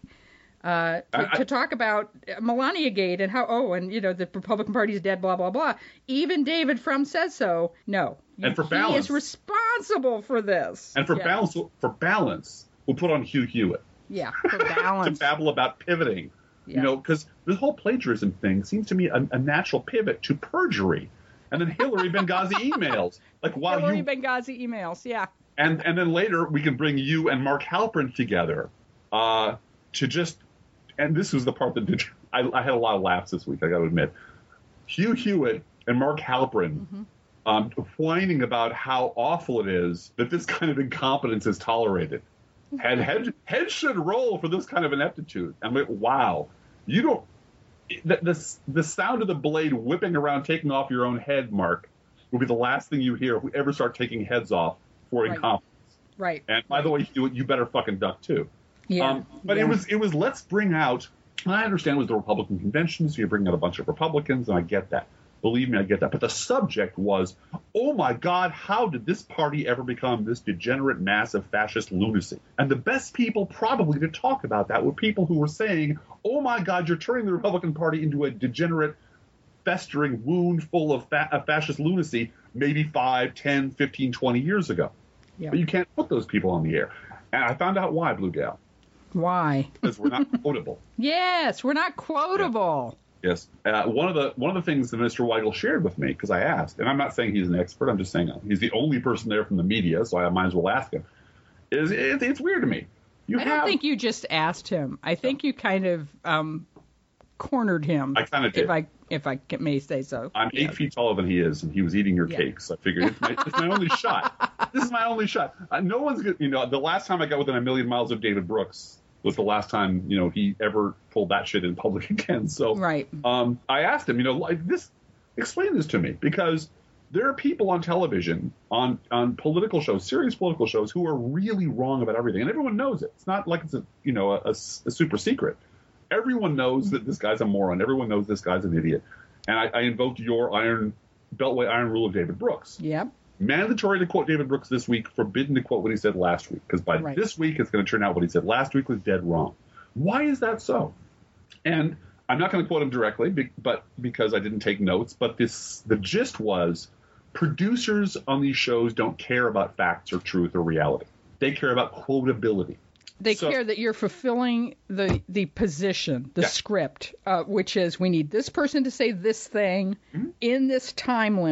Uh, to, I, to talk about Melania Gate and how, oh, and, you know, the Republican Party is dead, blah, blah, blah. Even David Frum says so. No. And for he balance. He is responsible for this. And for yeah. balance, for balance, we'll put on Hugh Hewitt. Yeah, for balance. To babble about pivoting. Yeah. You know, because this whole plagiarism thing seems to me a, a natural pivot to perjury. And then Hillary Benghazi emails. Like, while Hillary you... Benghazi emails, yeah. And, and then later we can bring you and Mark Halperin together uh, to just... And this was the part that did, I, I had a lot of laughs this week, I got to admit. Hugh Hewitt and Mark Halperin mm-hmm. um, whining about how awful it is that this kind of incompetence is tolerated. And head, head should roll for this kind of ineptitude. I'm like, wow. You don't... The, the, the sound of the blade whipping around, taking off your own head, Mark, will be the last thing you hear if we ever start taking heads off for right. incompetence. Right. And by right. the way, you, you better fucking duck, too. Yeah. Um, but yeah. it was, it was, let's bring out, I understand it was the Republican convention, so you bring out a bunch of Republicans, and I get that. Believe me, I get that. But the subject was, oh my God, how did this party ever become this degenerate mass of fascist lunacy? And the best people probably to talk about that were people who were saying, oh my God, you're turning the Republican Party into a degenerate, festering wound full of, fa- of fascist lunacy maybe five, ten, fifteen, twenty years ago. Yeah. But you can't put those people on the air. And I found out why, Blue Gal. Why? Because we're not quotable. Yes, we're not quotable. Yeah. Yes. Uh, one of the one of the things that Mister Weigel shared with me, because I asked, and I'm not saying he's an expert, I'm just saying he's the only person there from the media, so I might as well ask him, is it, it's weird to me. You I have, don't think you just asked him. I think you kind of um, cornered him. I kind of did. If I, if I may say so. I'm yeah. eight feet taller than he is, and he was eating your yeah. cake, so I figured it's my, it's my only shot. This is my only shot. Uh, no one's going to, you know, the last time I got within a million miles of David Brooks was the last time, you know, he ever pulled that shit in public again. So right. um, I asked him, you know, like this, explain this to me, because there are people on television, on, on political shows, serious political shows, who are really wrong about everything. And everyone knows it. It's not like it's a, you know, a, a, a super secret. Everyone knows that this guy's a moron. Everyone knows this guy's an idiot. And I, I invoked your iron Beltway iron rule of David Brooks. Yep. Mandatory to quote David Brooks this week, forbidden to quote what he said last week, because by right. this week it's going to turn out what he said last week was dead wrong. Why is that so? And I'm not going to quote him directly, but because I didn't take notes, but this the gist was producers on these shows don't care about facts or truth or reality. They care about quotability. They so, care that you're fulfilling the the position, the yeah. script, uh, which is we need this person to say this thing mm-hmm. in this time limit.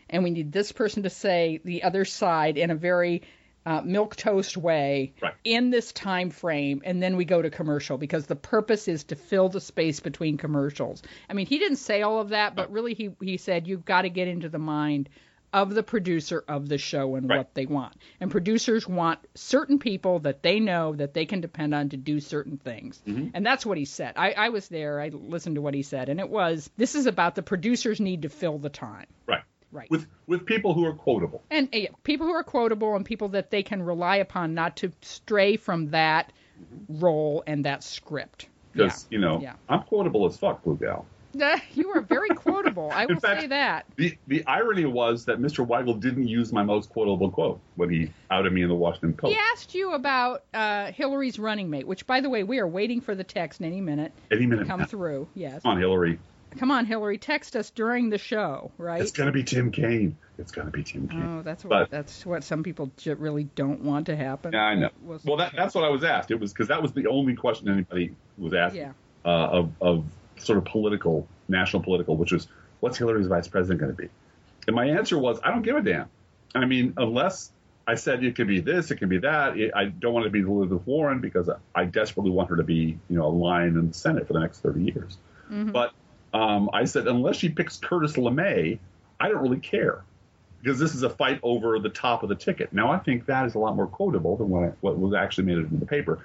and we need this person to say the other side in a very uh, milquetoast way right. in this time frame, and then we go to commercial because the purpose is to fill the space between commercials. I mean, he didn't say all of that, but really he, he said you've got to get into the mind of the producer of the show and right. what they want. And producers want certain people that they know that they can depend on to do certain things. Mm-hmm. And that's what he said. I, I was there. I listened to what he said. And it was, this is about the producers need to fill the time. Right. Right. With with people who are quotable. And uh, people who are quotable and people that they can rely upon not to stray from that mm-hmm. role and that script. Because, yeah. you know, yeah. I'm quotable as fuck, Blue Gal. You are very quotable. I will In fact, say that. The the irony was that Mister Weigel didn't use my most quotable quote when he outed me in the Washington Post. He asked you about uh, Hillary's running mate, which, by the way, we are waiting for the text any minute. Any minute. To come through, yes. Come on, Hillary. Come on, Hillary. Text us during the show, right? It's going to be Tim Kaine. It's going to be Tim Kaine. Oh, that's what but, that's what some people really don't want to happen. Yeah, I know. We'll, well, that, that's what I was asked. It was because that was the only question anybody was asking yeah. uh, of, of sort of political, national political, which was, what's Hillary's vice president going to be? And my answer was, I don't give a damn. I mean, unless I said it could be this, it could be that. It, I don't want it to be Elizabeth Warren because I desperately want her to be, you know, a lion in the Senate for the next thirty years. Mm-hmm. But um, I said, unless she picks Curtis LeMay, I don't really care. Because this is a fight over the top of the ticket. Now, I think that is a lot more quotable than what, I, what was actually made it in the paper.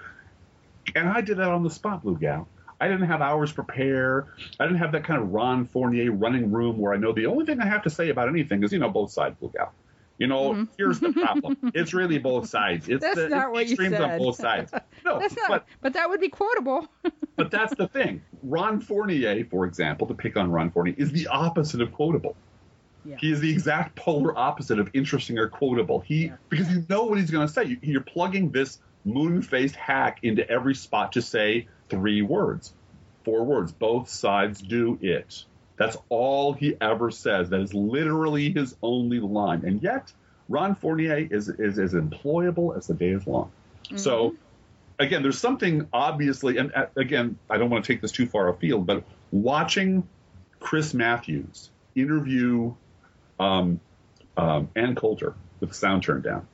And I did that on the spot, Blue Gal. I didn't have hours to prepare. I didn't have that kind of Ron Fournier running room where I know the only thing I have to say about anything is, you know, both sides, Blue Gal. You know, mm-hmm. here's the problem. It's really both sides. It's that's the, not it's what extremes you said. on both sides. No, that's not, but, but that would be quotable. But that's the thing. Ron Fournier, for example, to pick on Ron Fournier, is the opposite of quotable. Yeah. He is the exact polar opposite of interesting or quotable. He yeah. Because you know what he's going to say. You, you're plugging this moon-faced hack into every spot to say three words, four words. Both sides do it. That's all he ever says. That is literally his only line. And yet, Ron Fournier is is as employable as the day is long. Mm-hmm. So, again, there's something obviously, and uh, again, I don't want to take this too far afield, but watching Chris Matthews interview um, um, Ann Coulter with the sound turned down,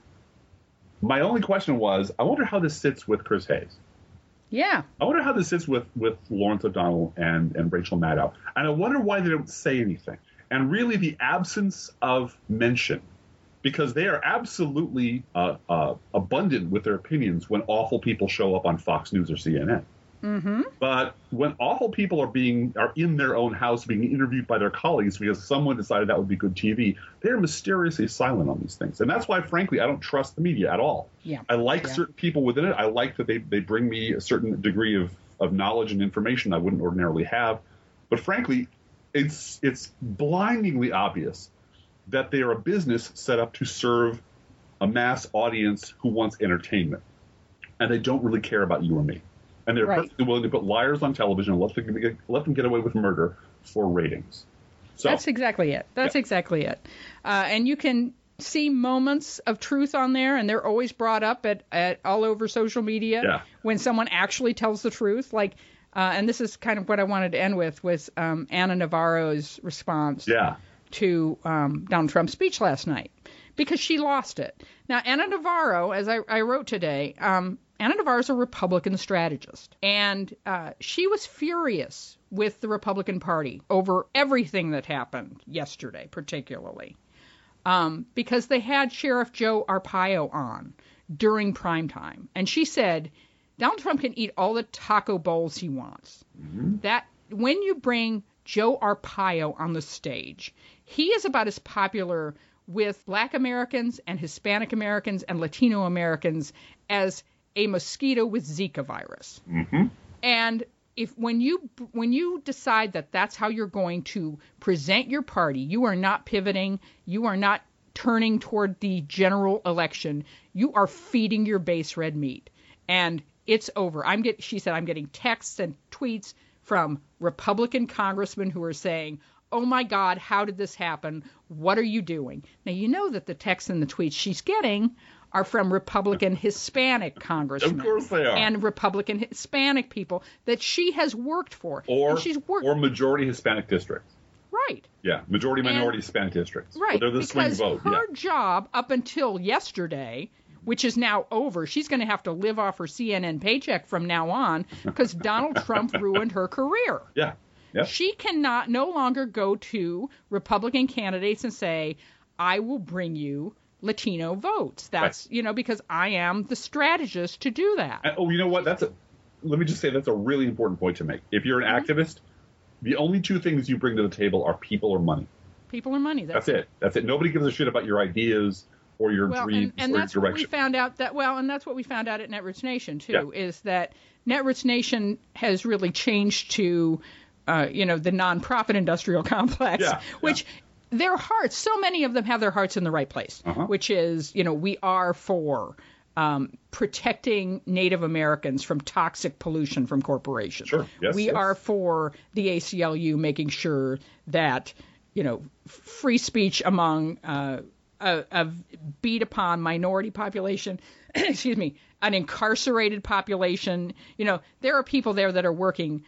my only question was, I wonder how this sits with Chris Hayes. Yeah. I wonder how this sits with, with Lawrence O'Donnell and, and Rachel Maddow. And I wonder why they don't say anything. And really the absence of mention, because they are absolutely uh, uh, abundant with their opinions when awful people show up on Fox News or C N N. Mm-hmm. But when awful people are being are in their own house being interviewed by their colleagues because someone decided that would be good T V, they're mysteriously silent on these things. And that's why, frankly, I don't trust the media at all. Yeah. I like yeah. certain people within it. I like that they, they bring me a certain degree of, of knowledge and information I wouldn't ordinarily have. But frankly, it's it's blindingly obvious that they are a business set up to serve a mass audience who wants entertainment. And they don't really care about you or me. And they're right. perfectly willing to put liars on television and let them get, let them get away with murder for ratings. So, That's exactly it. That's yeah. exactly it. Uh, and you can see moments of truth on there, and they're always brought up at, at all over social media yeah. when someone actually tells the truth. Like, uh, and this is kind of what I wanted to end with, was um, Ana Navarro's response yeah. to um, Donald Trump's speech last night, because she lost it. Now, Ana Navarro, as I, I wrote today, um, Ana Navarro is a Republican strategist, and uh, she was furious with the Republican Party over everything that happened yesterday, particularly, um, because they had Sheriff Joe Arpaio on during primetime. And she said, Donald Trump can eat all the taco bowls he wants. Mm-hmm. That when you bring Joe Arpaio on the stage, he is about as popular with Black Americans and Hispanic Americans and Latino Americans as a mosquito with Zika virus. Mm-hmm. And if when you when you decide that that's how you're going to present your party, you are not pivoting, you are not turning toward the general election, you are feeding your base red meat. And it's over. I'm get she said I'm getting texts and tweets from Republican congressmen who are saying, "Oh my God, how did this happen? What are you doing?" Now you know that the texts and the tweets she's getting are from Republican Hispanic congressmen. Of course they are. And Republican Hispanic people that she has worked for. Or, and she's worked or majority Hispanic districts. Right. Yeah, majority minority And, Hispanic districts. Right. But they're the because swing vote. her Yeah. job up until yesterday, which is now over, she's going to have to live off her C N N paycheck from now on because Donald Trump ruined her career. Yeah. Yep. She cannot no longer go to Republican candidates and say, I will bring you Latino votes. That's, right. you know, because I am the strategist to do that. And, oh, you know what? That's a, let me just say that's a really important point to make. If you're an mm-hmm. activist, the only two things you bring to the table are people or money. People or money. That's, that's it. That's it. Nobody gives a shit about your ideas or your well, dreams and, and or that's your what direction. we found out that well, and that's what we found out at Netroots Nation too, yeah. is that Netroots Nation has really changed to, uh, you know, the nonprofit industrial complex, yeah. which yeah. their hearts, so many of them have their hearts in the right place, uh-huh. which is, you know, we are for um, protecting Native Americans from toxic pollution from corporations. Sure. Yes, we yes. are for the A C L U making sure that, you know, free speech among uh, a, a beat upon minority population, excuse me, an incarcerated population. You know, there are people there that are working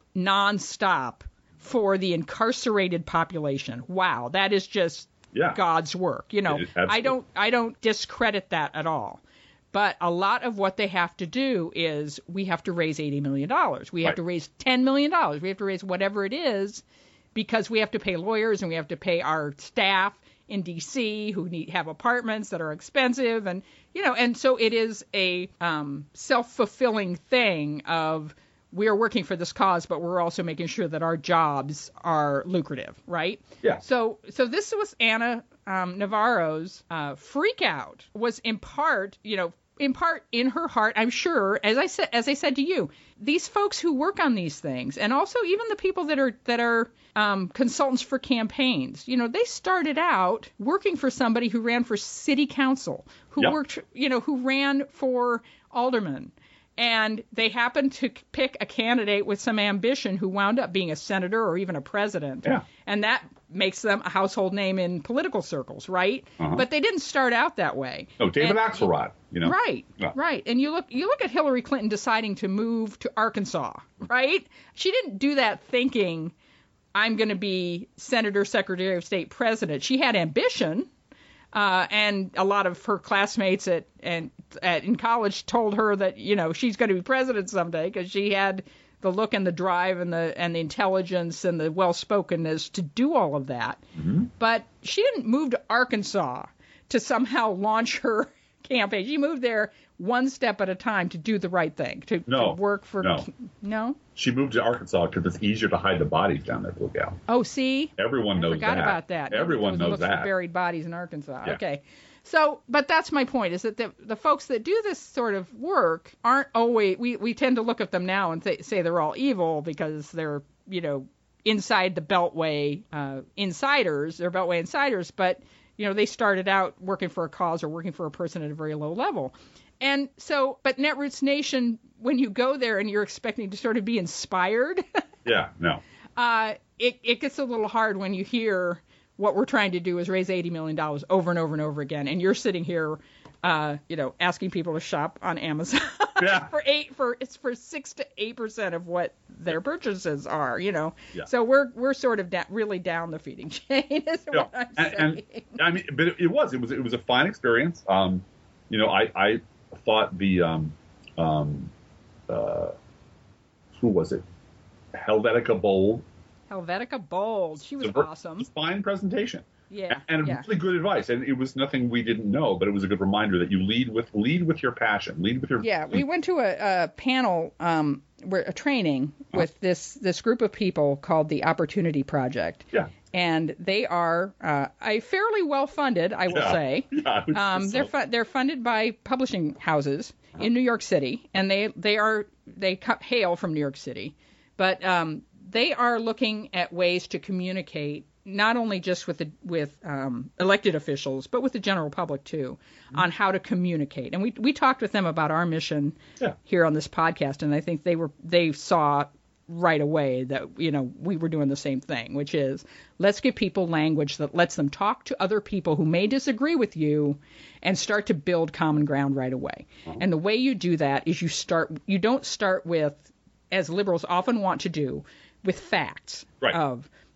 nonstop for the incarcerated population. Wow, that is just yeah. God's work. You know, I don't I don't discredit that at all. But a lot of what they have to do is we have to raise eighty million dollars. We have right. to raise ten million dollars. We have to raise whatever it is because we have to pay lawyers and we have to pay our staff in D C who need have apartments that are expensive. And, you know, and so it is a um, self-fulfilling thing of we are working for this cause, but we're also making sure that our jobs are lucrative, right? Yeah. So so this was Ana um, Navarro's uh, freak out was in part, you know, in part in her heart, I'm sure, as I said, as I said to you, these folks who work on these things, and also even the people that are that are um, consultants for campaigns, you know, they started out working for somebody who ran for city council, who yep. worked, you know, who ran for alderman. And they happened to pick a candidate with some ambition who wound up being a senator or even a president. Yeah. And that makes them a household name in political circles, right? Uh-huh. But they didn't start out that way. No, David and, Axelrod, you know. Right, yeah. right. And you look you look at Hillary Clinton deciding to move to Arkansas, right? She didn't do that thinking, I'm going to be Senator, Secretary of State, President. She had ambition. Uh, and a lot of her classmates at and at, in college told her that, you know, she's going to be president someday because she had the look and the drive and the and the intelligence and the well-spokenness to do all of that. Mm-hmm. But she didn't move to Arkansas to somehow launch her campaign. She moved there one step at a time to do the right thing, to, no, to work for. No. No? She moved to Arkansas because it's easier to hide the bodies down there, little gal. Oh, see? Everyone I knows forgot that. about that. Everyone Nobody knows looks that. For buried bodies in Arkansas. Yeah. Okay. So, but that's my point, is that the, the folks that do this sort of work aren't always, we, we tend to look at them now and th- say they're all evil because they're, you know, inside the Beltway uh, insiders, they're Beltway insiders, but, you know, they started out working for a cause or working for a person at a very low level. And so, but Netroots Nation, when you go there and you're expecting to sort of be inspired, yeah, no, uh, it, it gets a little hard when you hear what we're trying to do is raise eighty million dollars over and over and over again. And you're sitting here, uh, you know, asking people to shop on Amazon yeah. for eight, for it's for six to eight percent of what their purchases are, you know. Yeah. So we're we're sort of da- really down the feeding chain is yeah. what I'm and, saying. and I mean, but it, it was, it was, it was a fine experience. Um, you know, I, I thought the, um, um, uh, who was it? Helvetica Bold. Helvetica Bold. She was It was a, awesome. It was a fine presentation. Yeah. And yeah. really good advice. And it was nothing we didn't know, but it was a good reminder that you lead with lead with your passion. Lead with your Yeah, we went to a, a panel, um, where, a training with oh. this this group of people called the Opportunity Project. Yeah. And they are uh, a fairly well funded, I will yeah. say. Yeah, um, so. they're fu- they're funded by publishing houses uh-huh. in New York City, and they they are they co- hail from New York City, but um, they are looking at ways to communicate not only just with the with um, elected officials, but with the general public too, mm-hmm. on how to communicate. And we we talked with them about our mission yeah. here on this podcast, and I think they were they saw right away that, you know, we were doing the same thing, which is let's give people language that lets them talk to other people who may disagree with you and start to build common ground right away. Uh-huh. And the way you do that is you start you don't start with, as liberals often want to do, with facts right. of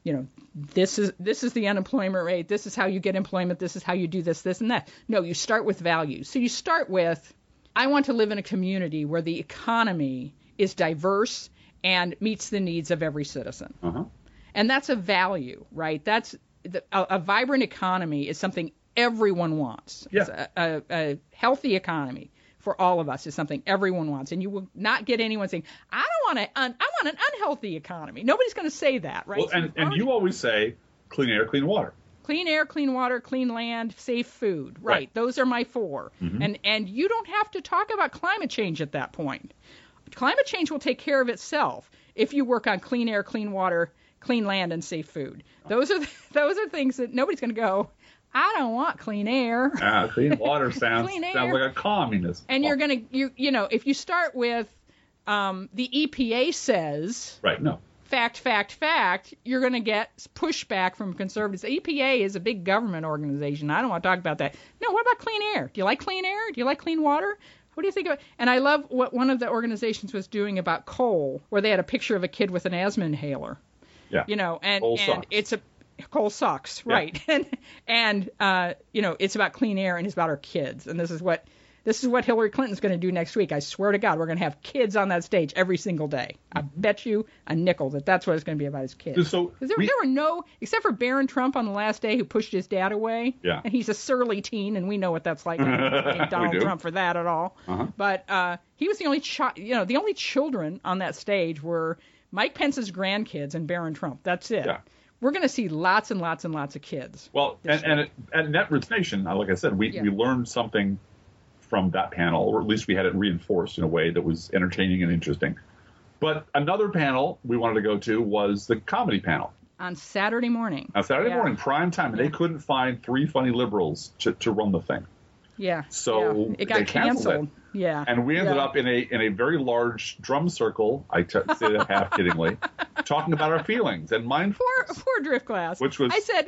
you know, this is this is the unemployment rate. This is how you get employment. This is how you do this, this, and that. No, you start with values. So you start with, I want to live in a community where the economy is diverse and meets the needs of every citizen. Uh-huh. And that's a value, right? That's the, a, a vibrant economy is something everyone wants. Yeah. A, a, a healthy economy for all of us is something everyone wants. And you will not get anyone saying, I don't want to, un- I want an unhealthy economy. Nobody's going to say that, right? Well, So and, and already- you always say clean air, clean water. Clean air, clean water, clean land, safe food. Right. Right. Those are my four. Mhm. And and you don't have to talk about climate change at that point. Climate change will take care of itself if you work on clean air, clean water, clean land, and safe food. Those are those are things that nobody's going to go, I don't want clean air. Ah, clean water sounds Clean air. sounds like a communist. And you're going to, you you know, if you start with um, the E P A says, Right, no. fact, fact, fact, you're going to get pushback from conservatives. The E P A is a big government organization. I don't want to talk about that. No, what about clean air? Do you like clean air? Do you like clean water? What do you think of it? And I love what one of the organizations was doing about coal, where they had a picture of a kid with an asthma inhaler. Yeah. You know, and, Coal and sucks. it's a coal sucks, right? And and uh, you know, it's about clean air and it's about our kids. And this is what this is what Hillary Clinton's going to do next week. I swear to God, we're going to have kids on that stage every single day. I bet you a nickel that that's what it's going to be about, is kids. So 'Cause there, we- there were no, except for Barron Trump on the last day, who pushed his dad away. Yeah. And he's a surly teen, and we know what that's like. I don't blame Donald do. Trump for that at all. Uh-huh. But uh, he was the only child, you know, the only children on that stage were Mike Pence's grandkids and Barron Trump. That's it. Yeah. We're going to see lots and lots and lots of kids. Well, and, and at, at Netroots Nation, uh, like I said, we, Yeah. we learned something from that panel, or at least we had it reinforced in a way that was entertaining and interesting. But another panel we wanted to go to was the comedy panel. On Saturday morning. On Saturday Yeah. morning, prime time, and they couldn't find three funny liberals to, to run the thing. Yeah. So yeah. It got they canceled canceled. Yeah. And we ended Yeah. up in a in a very large drum circle, I t- say that half kiddingly, talking about our feelings and mindfulness. Poor, poor Drift Glass. Which was- I said,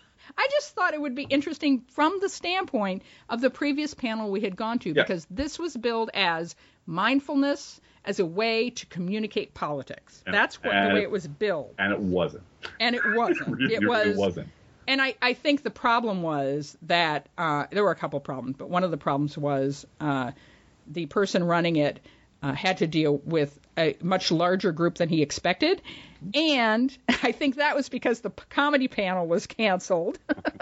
I just thought it would be interesting from the standpoint of the previous panel we had gone to, Yeah. because this was billed as mindfulness as a way to communicate politics. And- That's what and- the way it was billed. And it wasn't. And it wasn't. Really, it was. it wasn't. And I, I think the problem was that uh, there were a couple problems, but one of the problems was uh, the person running it uh, had to deal with a much larger group than he expected. And I think that was because the p- comedy panel was canceled.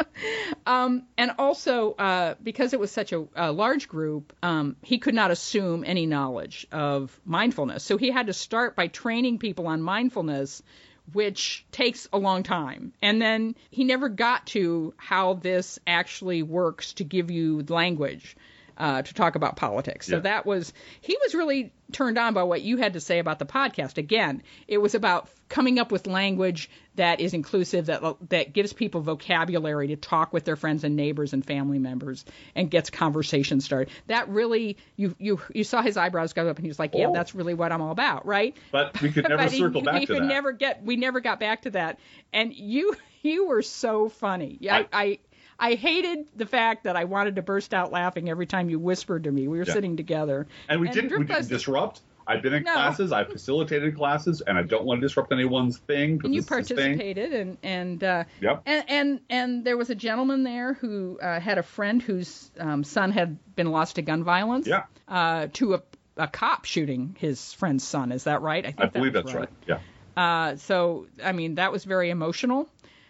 um, and also uh, because it was such a, a large group, um, he could not assume any knowledge of mindfulness. So he had to start by training people on mindfulness, which takes a long time. And then he never got to how this actually works to give you language uh, to talk about politics. So Yeah. that was, he was really turned on by what you had to say about the podcast. Again, it was about coming up with language that is inclusive, that that gives people vocabulary to talk with their friends and neighbors and family members and gets conversation started. That really, you you you saw his eyebrows go up and he was like, yeah, Oh. that's really what I'm all about, right? But we could never But he- circle back we to could that. never get we never got back to that. And you you were so funny. Yeah, I, I I hated the fact that I wanted to burst out laughing every time you whispered to me. We were Yeah. sitting together. And we didn't, we Drift didn't Glass- disrupt. I've been in No. classes, I've facilitated classes, and I don't want to disrupt anyone's thing. 'cause And you this is his thing. participated, and and uh, Yep. and, and and there was a gentleman there who uh, had a friend whose um, son had been lost to gun violence. Yeah. Uh, to a, a cop shooting his friend's son. Is that right? I think I that believe was that's right. Yeah. Uh, so I mean that was very emotional.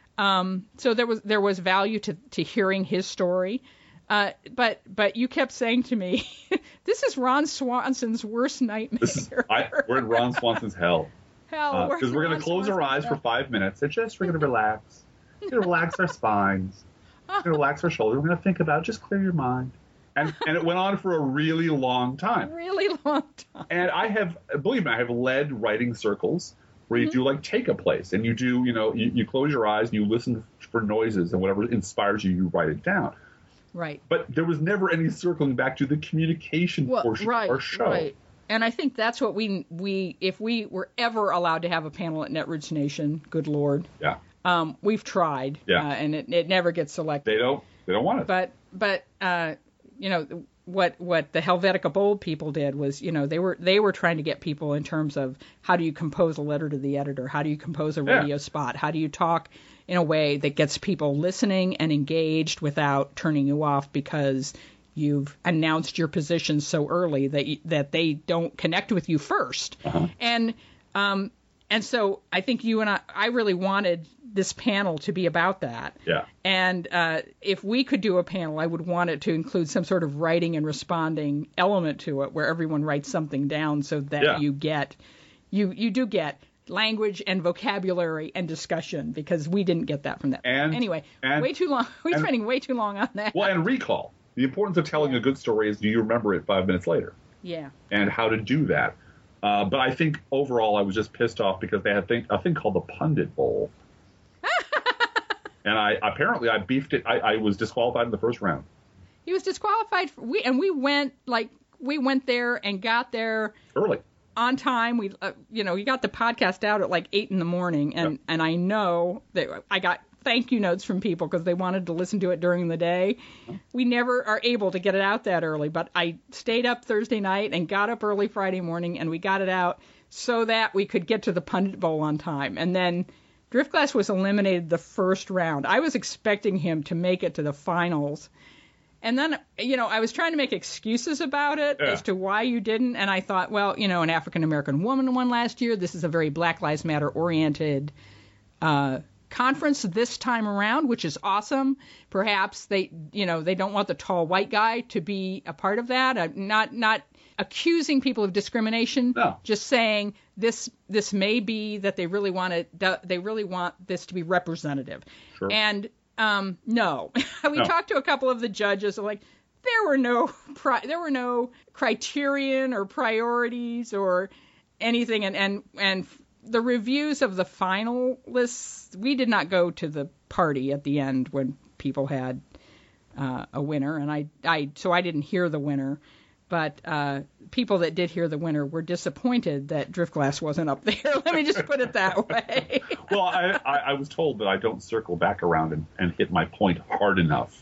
Um, so there was there was value to to hearing his story. Uh, but but you kept saying to me, this is Ron Swanson's worst nightmare. This is, I, we're in Ron Swanson's hell. Hell, Because worse we're than going to Ron close our Swanson's eyes for hell. five minutes and just we're going to relax. We're going to relax our spines. We're going to relax our shoulders. We're going to think about just clear your mind. And and it went on for a really long time. Really long time. And I have, believe me, I have led writing circles where you Mm-hmm. do like take a place and you do, you know, you, you close your eyes and you listen for noises and whatever inspires you, you write it down. Right. But there was never any circling back to the communication Well, portion right, of our show. right. And I think that's what we we if we were ever allowed to have a panel at Netroots Nation, good Lord, Yeah. um, we've tried, Yeah. uh, and it, it never gets selected. They don't, they don't want it. But but uh, you know, what what the Helvetica Bold people did was, you know, they were they were trying to get people in terms of how do you compose a letter to the editor, how do you compose a radio yeah. spot, how do you talk in a way that gets people listening and engaged without turning you off because you've announced your position so early that you, that they don't connect with you first. Uh-huh. And um and so I think you and I I really wanted this panel to be about that. Yeah. And uh, if we could do a panel, I would want it to include some sort of writing and responding element to it where everyone writes something down so that yeah. you get, you, you do get language and vocabulary and discussion, because we didn't get that from that. And anyway, and, way too long. We're spending way too long on that. Well, and recall. The importance of telling a good story is, do you remember it five minutes later? Yeah. And how to do that. Uh, but I think overall I was just pissed off because they had thing, a thing called the Pundit Bowl. And I apparently I beefed it. I, I was disqualified in the first round. He was disqualified. For, we and we went like we went there and got there early on time. We uh, you know, you got the podcast out at like eight in the morning, and, yep. and I know that I got thank you notes from people because they wanted to listen to it during the day. We never are able to get it out that early, but I stayed up Thursday night and got up early Friday morning, and we got it out so that we could get to the Pundit Bowl on time. And then Driftglass was eliminated the first round. I was expecting him to make it to the finals. And then, you know, I was trying to make excuses about it yeah. as to why you didn't. And I thought, well, you know, an African-American woman won last year. This is a very Black Lives Matter oriented uh, conference this time around, which is awesome. Perhaps they, you know, they don't want the tall white guy to be a part of that. Uh, not, not accusing people of discrimination, no. just saying this this may be that they really want to they really want this to be representative. Sure. And um, no, we no. talked to a couple of the judges, like there were no pri- there were no criterion or priorities or anything, and and and the reviews of the finalists, we did not go to the party at the end when people had uh, a winner, and I I so I didn't hear the winner. But uh, people that did hear the winner were disappointed that Driftglass wasn't up there. Let me just put it that way. Well, I, I, I was told that I don't circle back around and, and hit my point hard enough.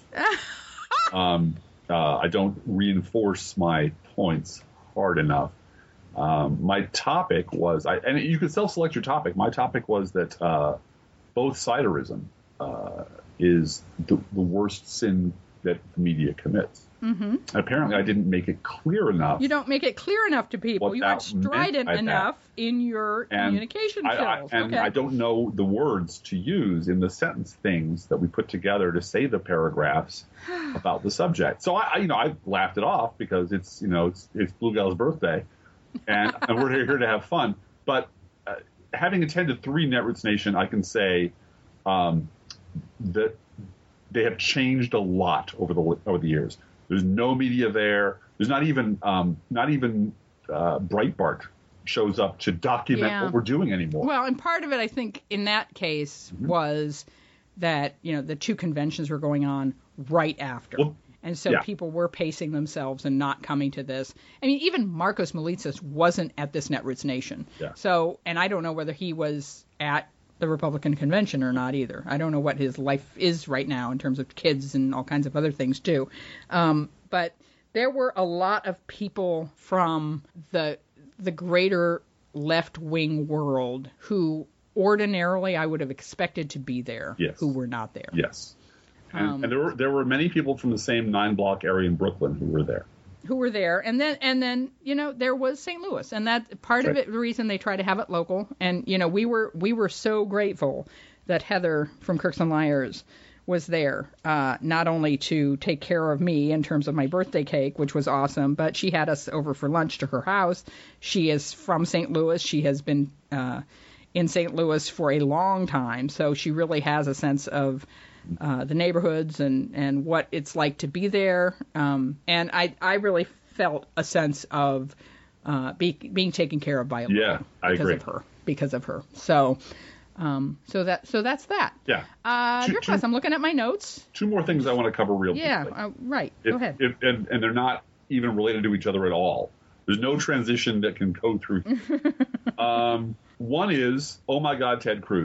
um, uh, I don't reinforce my points hard enough. Um, my topic was, I, and you could self-select your topic. My topic was that uh, both siderism uh, is the, the worst sin that the media commits. Mm-hmm. Apparently, I didn't make it clear enough. You don't make it clear enough to people. You aren't strident enough in your and communication I, skills. I, and okay. I don't know the words to use in the sentence things that we put together to say the paragraphs about the subject. So I, I, you know, I laughed it off because it's, you know, it's it's Blue Gal's birthday, and, and we're here to have fun. But uh, having attended three Netroots Nation, I can say um, that they have changed a lot over the over the years. There's no media there. There's not even um, not even uh, Breitbart shows up to document yeah. what we're doing anymore. Well, and part of it, I think, in that case mm-hmm. was that, you know, the two conventions were going on right after. Well, and so yeah. people were pacing themselves and not coming to this. I mean, even Marcos Melitsas wasn't at this Netroots Nation. Yeah. So, and I don't know whether he was at the Republican convention or not either. I don't know what his life is right now in terms of kids and all kinds of other things too. Um, but there were a lot of people from the the greater left-wing world who ordinarily I would have expected to be there, yes. who were not there. Yes. And, um, and there were there were many people from the same nine-block area in Brooklyn who were there. who were there. And then, and then, you know, there was Saint Louis, and that part right. of it, the reason they try to have it local. And, you know, we were, we were so grateful that Heather from Crooks and Liars was there, uh, not only to take care of me in terms of my birthday cake, which was awesome, but she had us over for lunch to her house. She is from Saint Louis. She has been, uh, in Saint Louis for a long time. So she really has a sense of, Uh, the neighborhoods and, and what it's like to be there. Um, and I, I really felt a sense of uh, be, being taken care of by a yeah, lawyer I because agree. of her. Because of her. So um, so that so that's that. Yeah. Uh, two, your class, two, I'm looking at my notes. Two more things I want to cover real yeah, quickly. Yeah, uh, right. If, Go ahead. If, and, and they're not even related to each other at all. There's no transition that can go through. um, one is, oh my God, Ted Cruz.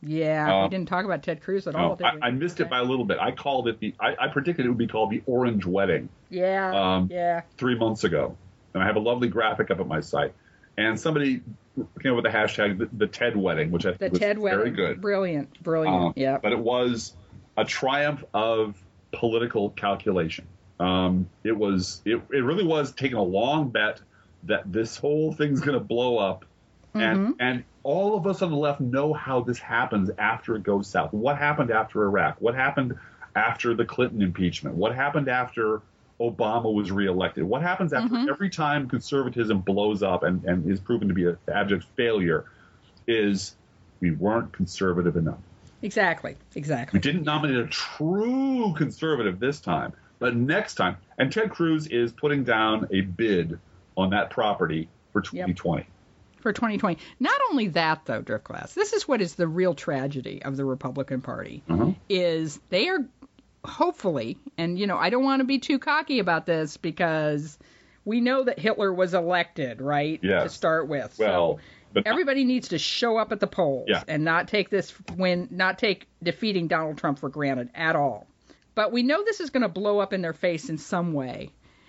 Yeah, Uh, we didn't talk about Ted Cruz at all. No, did we? I, I missed it by a little bit. I called it the. I, I predicted it would be called the Orange Wedding. Yeah, um, yeah. Three months ago, and I have a lovely graphic up at my site. And somebody came up with the hashtag the, the Ted Wedding, which I think The was Ted very Wedding. good. Brilliant, brilliant. Um, yeah. But it was a triumph of political calculation. Um, it was. It, it really was taking a long bet that this whole thing's going to blow up. And Mm-hmm. and all of us on the left know how this happens after it goes south. What happened after Iraq? What happened after the Clinton impeachment? What happened after Obama was reelected? What happens after Mm-hmm. every time conservatism blows up and, and is proven to be an abject failure is we weren't conservative enough. Exactly, exactly. We didn't nominate a true conservative this time, but next time. And Ted Cruz is putting down a bid on that property for twenty twenty. Yep. For twenty twenty. Not only that, though, Driftglass, this is what is the real tragedy of the Republican Party, Uh-huh. is they are hopefully, and, you know, I don't want to be too cocky about this because we know that Hitler was elected, right, Yes. to start with. Well, so but everybody needs to show up at the polls Yeah. and not take this win, not take defeating Donald Trump for granted at all. But we know this is going to blow up in their face in some way,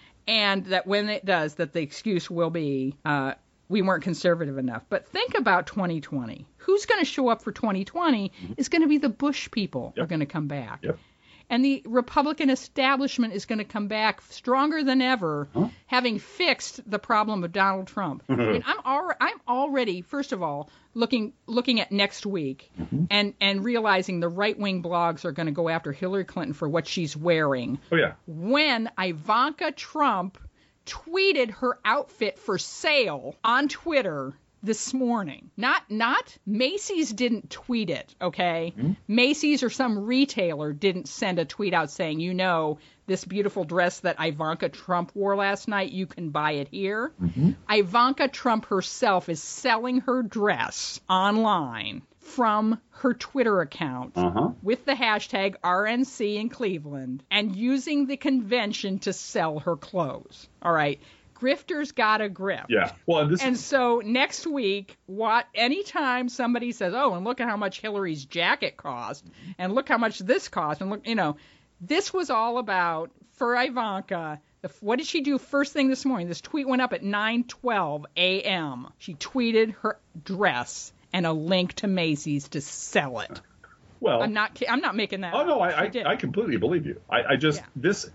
and that when it does, that the excuse will be uh, we weren't conservative enough. But think about twenty twenty. Who's going to show up for twenty twenty mm-hmm. is going to be the Bush people Yep. are going to come back. Yep. And the Republican establishment is going to come back stronger than ever, huh? having fixed the problem of Donald Trump. I mean, I'm, al- I'm already, first of all, looking looking at next week mm-hmm. and, and realizing the right-wing blogs are going to go after Hillary Clinton for what she's wearing. Oh, yeah. When Ivanka Trump tweeted her outfit for sale on Twitter this morning. Not not Macy's didn't tweet it, okay? Mm-hmm. Macy's or some retailer didn't send a tweet out saying, you know, this beautiful dress that Ivanka Trump wore last night, you can buy it here. Mm-hmm. Ivanka Trump herself is selling her dress online from her Twitter account uh-huh. with the hashtag R N C in Cleveland and using the convention to sell her clothes. All right. Grifters got a grip. Yeah. Well, and this And so next week, what anytime somebody says, "Oh, and look at how much Hillary's jacket cost, and look how much this cost," and look, you know, this was all about for Ivanka. The, what did she do first thing this morning? This tweet went up at nine twelve a.m. She tweeted her dress and a link to Macy's to sell it. well, I'm not. I'm not making that. Oh up. no, I I, She did. I completely believe you. I, I just Yeah. this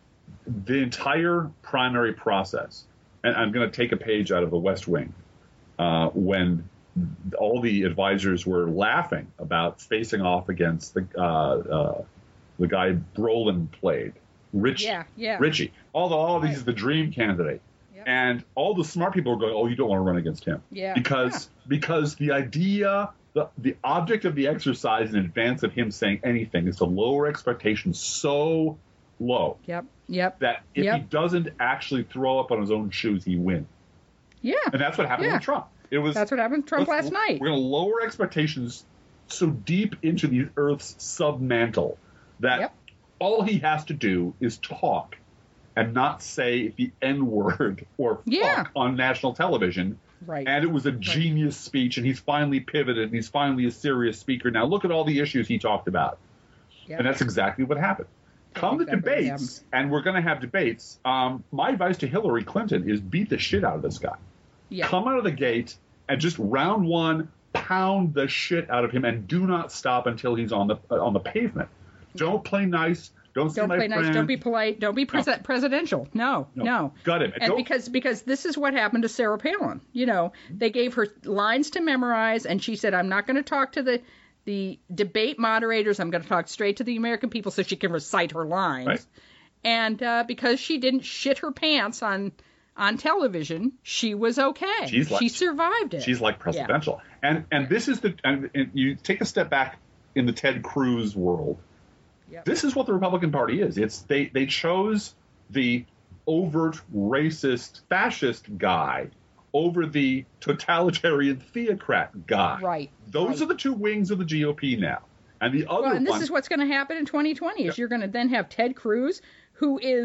the entire primary process, and I'm going to take a page out of the West Wing uh, when all the advisors were laughing about facing off against the uh, uh, the guy Brolin played, Rich Yeah, yeah. Richie. All the all Right. these the dream candidate. Yep. And all the smart people are going, oh, you don't want to run against him. Yeah. Because because the idea, the, the object of the exercise in advance of him saying anything is to lower expectations so low Yep. Yep. that if Yep. he doesn't actually throw up on his own shoes, he wins. Yeah. And that's what happened Yeah. with Trump. It was That's what happened to Trump let's- last night. We're going to lower expectations so deep into the Earth's submantle that Yep. all he has to do is talk and not say the N-word or fuck Yeah. on national television. Right. And it was a genius speech, and he's finally pivoted, and he's finally a serious speaker. Now look at all the issues he talked about. Yep. And that's exactly what happened. Come exactly the what debates, and we're going to have debates. Um, my advice to Hillary Clinton is beat the shit out of this guy. Yeah. Come out of the gate and just round one, pound the shit out of him, and do not stop until he's on the uh, on the pavement. Don't play nice. Don't say Don't my play friend. nice. Don't be polite. Don't be pres- No. presidential. No, No. no. Gut him. And Don't- because because this is what happened to Sarah Palin. You know, they gave her lines to memorize, and she said, "I'm not going to talk to the the debate moderators. I'm going to talk straight to the American people, so she can recite her lines." Right. And uh, because she didn't shit her pants on on television, she was okay. She's like- she survived it. She's like Yeah. presidential. And and this is the and, and you take a step back in the Ted Cruz world. Yep. This is what the Republican Party is. It's they they chose the overt racist fascist guy over the totalitarian theocrat guy. Right. Those right. are the two wings of the G O P now. And the other Well, and this one, is what's going to happen in twenty twenty is you're going to then have Ted Cruz, who is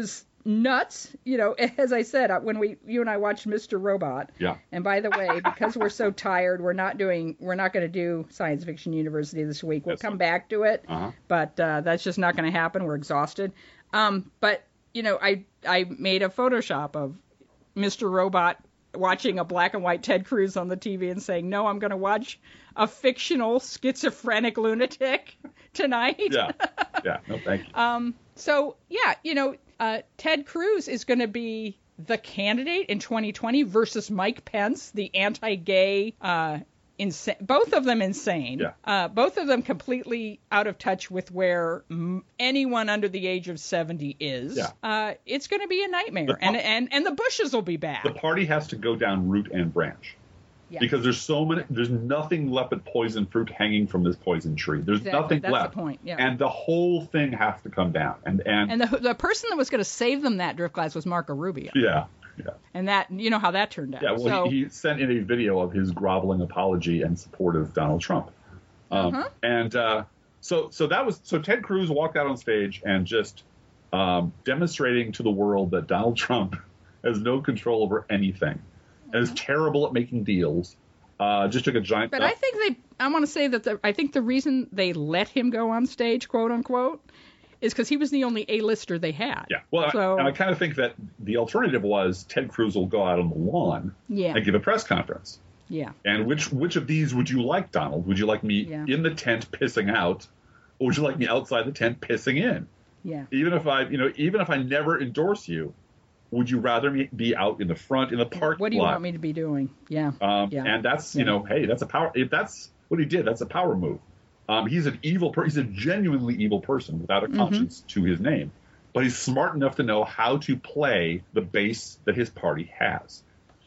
nuts. You know, as I said, when we, you and I watched Mister Robot. Yeah. And by the way, because we're so tired, we're not doing, we're not going to do Science Fiction University this week. We'll That's come fine. back to it, Uh-huh. but uh, that's just not going to happen. We're exhausted. Um, but you know, I I made a Photoshop of Mister Robot watching a black and white Ted Cruz on the T V and saying, "No, I'm going to watch a fictional schizophrenic lunatic tonight." Yeah. Yeah. No, thank you. Um, so, yeah, you know, uh, Ted Cruz is going to be the candidate in twenty twenty versus Mike Pence, the anti-gay, uh, insane, both of them insane, Yeah. uh, both of them completely out of touch with where m- anyone under the age of seventy is. Yeah. Uh, it's going to be a nightmare. The- and, and, and the Bushes will be back. The party has to go down root and branch. Yeah. Because there's so many, there's nothing left but poison fruit hanging from this poison tree. There's Exactly. nothing That's left. the point, yeah. And the whole thing has to come down. And and, And the, the person that was going to save them that drift glass was Marco Rubio. yeah, yeah, And that, you know how that turned out. yeah. Well, so, he, he sent in a video of his groveling apology and support of Donald Trump. Um, Uh-huh. And uh, so so that was so Ted Cruz walked out on stage and just um, demonstrating to the world that Donald Trump has no control over anything and is terrible at making deals. Uh, just took a giant. But I think they, I want to say that the, I think the reason they let him go on stage, quote unquote, is because he was the only A-lister they had. Yeah. Well, So- I, and I kind of think that the alternative was Ted Cruz will go out on the lawn Yeah. and give a press conference. Yeah. And which which of these would you like, Donald? Would you like me Yeah. in the tent pissing out, or would you like me outside the tent pissing in? Yeah. Even if I, you know, even if I never endorse you, would you rather me be out in the front in the park What do you lot? want me to be doing? Yeah. Um, yeah. And that's, you Yeah. know, hey, that's a power. If that's what he did, that's a power move. Um, he's an evil person. He's a genuinely evil person without Mm-hmm. a conscience to his name. But he's smart enough to know how to play the base that his party has.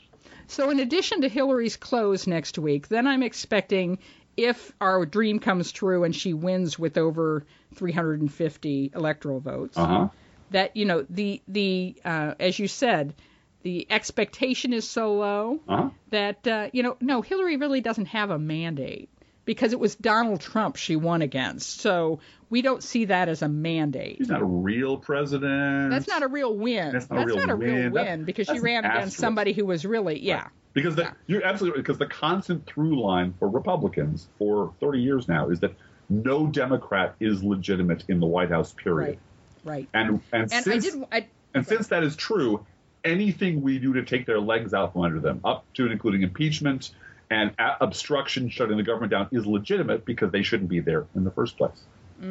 So in addition to Hillary's close next week, then I'm expecting, if our dream comes true and she wins with over three hundred fifty electoral votes, Uh-huh. that, you know, the, the uh, as you said, the expectation is so low Uh-huh. that, uh, you know, no, Hillary really doesn't have a mandate because it was Donald Trump she won against. So we don't see that as a mandate. He's not a real president. That's not a real win. That's not a real real win. That- win because she that's an ran against asterisk. somebody who was really, yeah. Because the, Yeah. you're absolutely right, because the constant through line for Republicans for thirty years now is that no Democrat is legitimate in the White House, period. Right, right. And and, And since I did, I, and since that is true, anything we do to take their legs out from under them, up to and including impeachment and a- obstruction, shutting the government down, is legitimate because they shouldn't be there in the first place.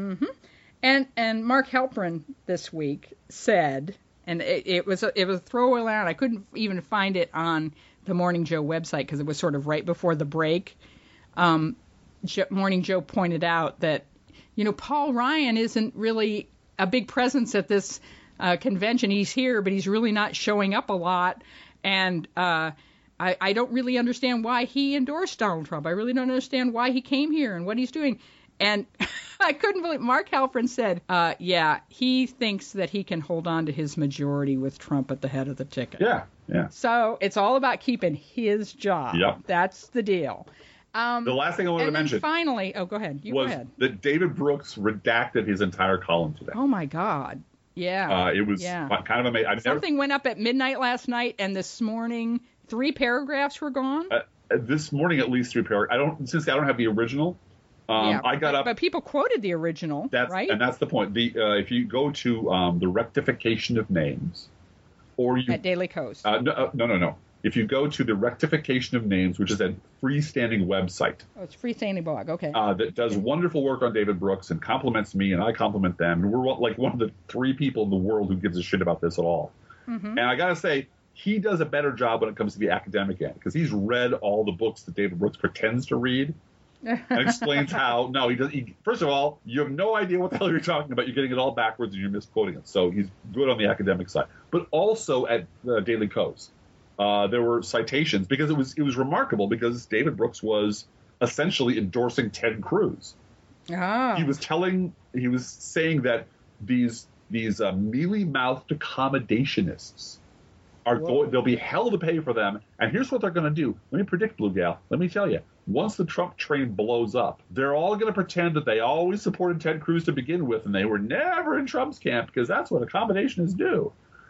And and Mark Halperin this week said, and it, it was a, it was a throwaway line. I couldn't even find it on the Morning Joe website because it was sort of right before the break. Um, Jo- Morning Joe pointed out that, you know, Paul Ryan isn't really a big presence at this uh, convention. He's here, but he's really not showing up a lot. And uh, I, I don't really understand why he endorsed Donald Trump. I really don't understand why he came here and what he's doing. And I couldn't believe Mark Halperin said, uh, yeah, he thinks that he can hold on to his majority with Trump at the head of the ticket. Yeah, yeah. So it's all about keeping his job. Yep. That's the deal. Um, The last thing I wanted and to then mention finally, oh, go ahead. You was go ahead. that David Brooks redacted his entire column today. Oh, my God. Yeah. Uh, it was yeah. kind of amazing. I've never, Something went up at midnight last night, and this morning, three paragraphs were gone. uh, this morning at least three paragraphs. I don't since I don't have the original. Um, yeah, I got but, up. But people quoted the original, That's right? and that's the point. The uh, if you go to um, the rectification of names, or you At Daily Coast. uh, no, uh, no no no. If you go to the rectification of names, which is a freestanding website oh, it's freestanding blog. Okay. uh, that does wonderful work on David Brooks and compliments me, and I compliment them, and we're one- like one of the three people in the world who gives a shit about this at all. Mm-hmm. And I gotta say, he does a better job when it comes to the academic end because he's read all the books that David Brooks pretends to read. And explains how no he does he, first of all, you have no idea what the hell you're talking about. You're getting it all backwards and you're misquoting it. So he's good on the academic side, but also at uh, Daily Kos, uh, there were citations because it was it was remarkable because David Brooks was essentially endorsing Ted Cruz. ah. He was telling he was saying that these these uh, mealy-mouthed accommodationists are Whoa. going. There'll be hell to pay for them. And here's what they're going to do. Let me predict, Blue Gal. Let me tell you. Once the Trump train blows up, they're all going to pretend that they always supported Ted Cruz to begin with, and they were never in Trump's camp because that's what accommodationists do.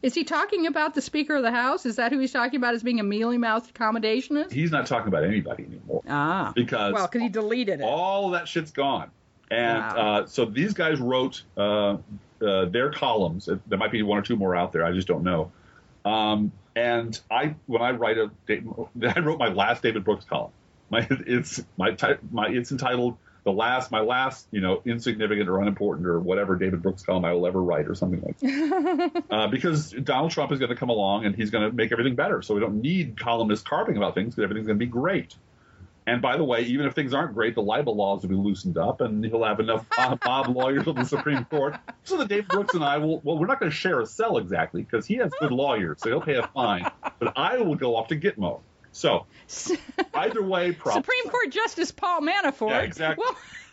Is he talking about the Speaker of the House? Is that who he's talking about as being a mealy-mouthed accommodationist? He's not talking about anybody anymore. Ah. Because well, because he deleted it. All of that shit's gone. And Wow. uh, so these guys wrote uh, uh, their columns. There might be one or two more out there. I just don't know. Um, and I, when I write a, I wrote my last David Brooks column. My, it's my, my, it's entitled the last, my last, you know, insignificant or unimportant or whatever David Brooks column I will ever write or something like that. uh, because Donald Trump is going to come along and he's going to make everything better. So we don't need columnists carping about things because everything's going to be great. And by the way, even if things aren't great, the libel laws will be loosened up, and he'll have enough uh, mob lawyers on the Supreme Court so that Dave Brooks and I will, well, we're not going to share a cell exactly because he has good lawyers, so he'll pay a fine. But I will go off to Gitmo. So either way, probably. Supreme Court Justice Paul Manafort. Yeah, exactly.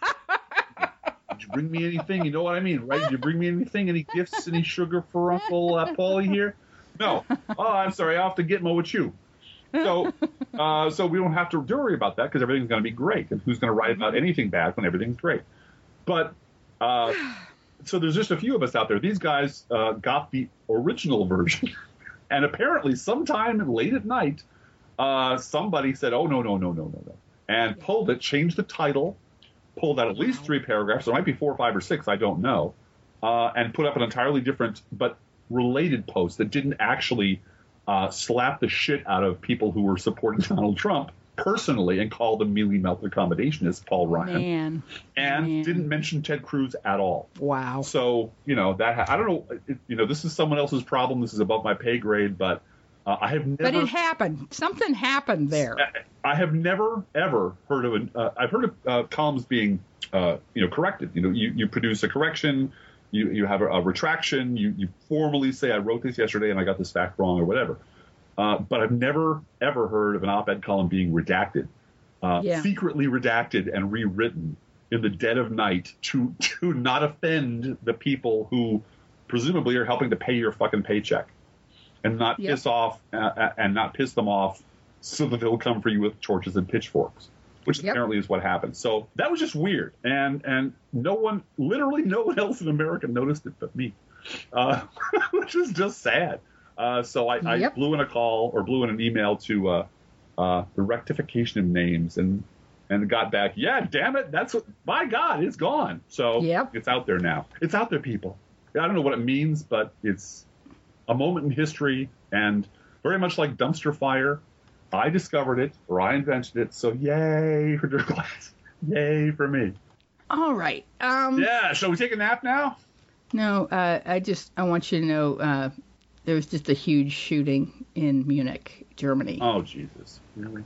Well, Did you bring me anything? You know what I mean, right? Did you bring me anything? Any gifts, any sugar for Uncle uh, Paulie here? No. Oh, I'm sorry. I'll have to Gitmo with you. So, uh, so we don't have to worry about that because everything's going to be great. And who's going to write about anything bad when everything's great? But uh, so there's just a few of us out there. These guys uh, got the original version, and apparently, sometime late at night, uh, somebody said, "Oh no, no, no, no, no, no," and pulled it, changed the title, pulled out at least three paragraphs. There might be four, five, or six. I don't know, uh, and put up an entirely different but related post that didn't actually. Uh, slap the shit out of people who were supporting Donald Trump personally and call them mealy-mouthed accommodationists, Paul Ryan, Man. and Man. didn't mention Ted Cruz at all. Wow. So, you know, that I don't know, it, you know, this is someone else's problem. This is above my pay grade, but uh, I have never. But it happened. Something happened there. I, I have never, ever heard of an. Uh, I've heard of uh, columns being, uh, you know, corrected. You know, you, you produce a correction. You you have a, a retraction. You, you formally say, I wrote this yesterday and I got this fact wrong or whatever. Uh, but I've never, ever heard of an op-ed column being redacted, uh, Yeah. secretly redacted and rewritten in the dead of night to to not offend the people who presumably are helping to pay your fucking paycheck and not Yep. piss off uh, and not piss them off so that they'll come for you with torches and pitchforks. Which Yep. apparently is what happened. So that was just weird. And and no one, literally no one else in America noticed it but me, uh, which is just sad. Uh, so I, I Yep. blew in a call or blew in an email to uh, uh, the rectification of names and and got back, yeah, damn it, that's what, by God, it's gone. So Yep. it's out there now. It's out there, people. I don't know what it means, but it's a moment in history and very much like dumpster fire. I discovered it, or I invented it, so yay for Dirk Glass. Yay for me. All right. Um, Yeah, shall we take a nap now? No, uh, I just I want you to know uh, there was just a huge shooting in Munich, Germany. Oh, Jesus. Really?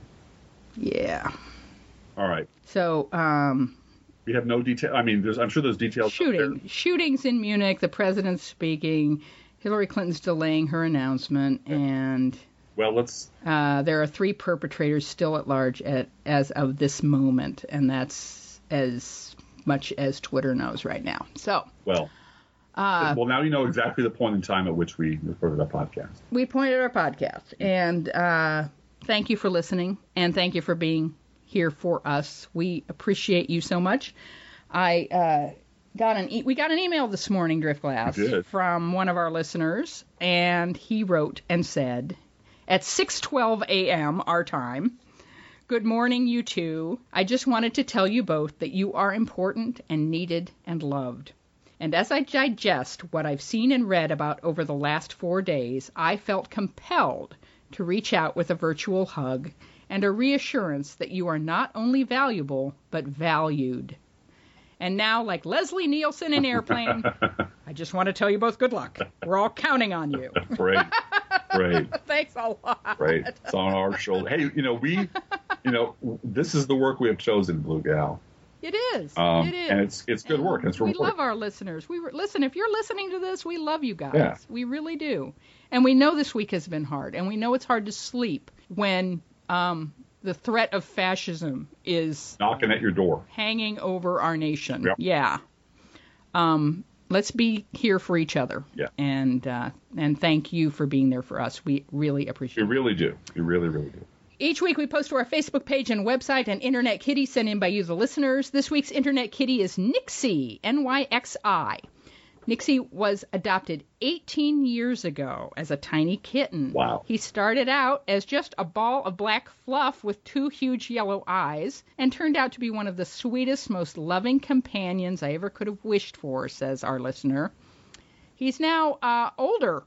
Yeah. All right. So um, We have no detail. I mean, there's, I'm sure there's details. out there. shooting, shootings in Munich. The president's speaking. Hillary Clinton's delaying her announcement, and Well, let's. uh, there are three perpetrators still at large at, as of this moment, and that's as much as Twitter knows right now. So. Well. Uh, well, now you know exactly the point in time at which we recorded our podcast. we pointed our podcast, and uh, thank you for listening, and thank you for being here for us. We appreciate you so much. I uh, got an e- we got an email this morning, Driftglass, You did. from one of our listeners, and he wrote and said, at six twelve a.m. our time, good morning, you two. I just wanted to tell you both that you are important and needed and loved. And as I digest what I've seen and read about over the last four days, I felt compelled to reach out with a virtual hug and a reassurance that you are not only valuable, but valued. And now, like Leslie Nielsen in Airplane, I just want to tell you both good luck. We're all counting on you. Great. Great. Thanks a lot. Great. It's on our shoulder. Hey, you know, we, you know, this is the work we have chosen, Blue Gal. It is. Um, it is. and it's it's good And work. It's we important. love our listeners. We re- listen. If you're listening to this, we love you guys. Yeah. We really do. And we know this week has been hard, and we know it's hard to sleep when um, the threat of fascism is Knocking at your door. hanging over our nation. Yep. Yeah. Um, let's be here for each other. Yeah. And uh, and thank you for being there for us. We really appreciate You it. really do. You really, really do. Each week we post to our Facebook page and website an Internet Kitty sent in by you, the listeners. This week's Internet Kitty is Nixie, N Y X I. Nixie was adopted eighteen years ago as a tiny kitten. Wow. He started out as just a ball of black fluff with two huge yellow eyes and turned out to be one of the sweetest, most loving companions I ever could have wished for, says our listener. He's now uh, older.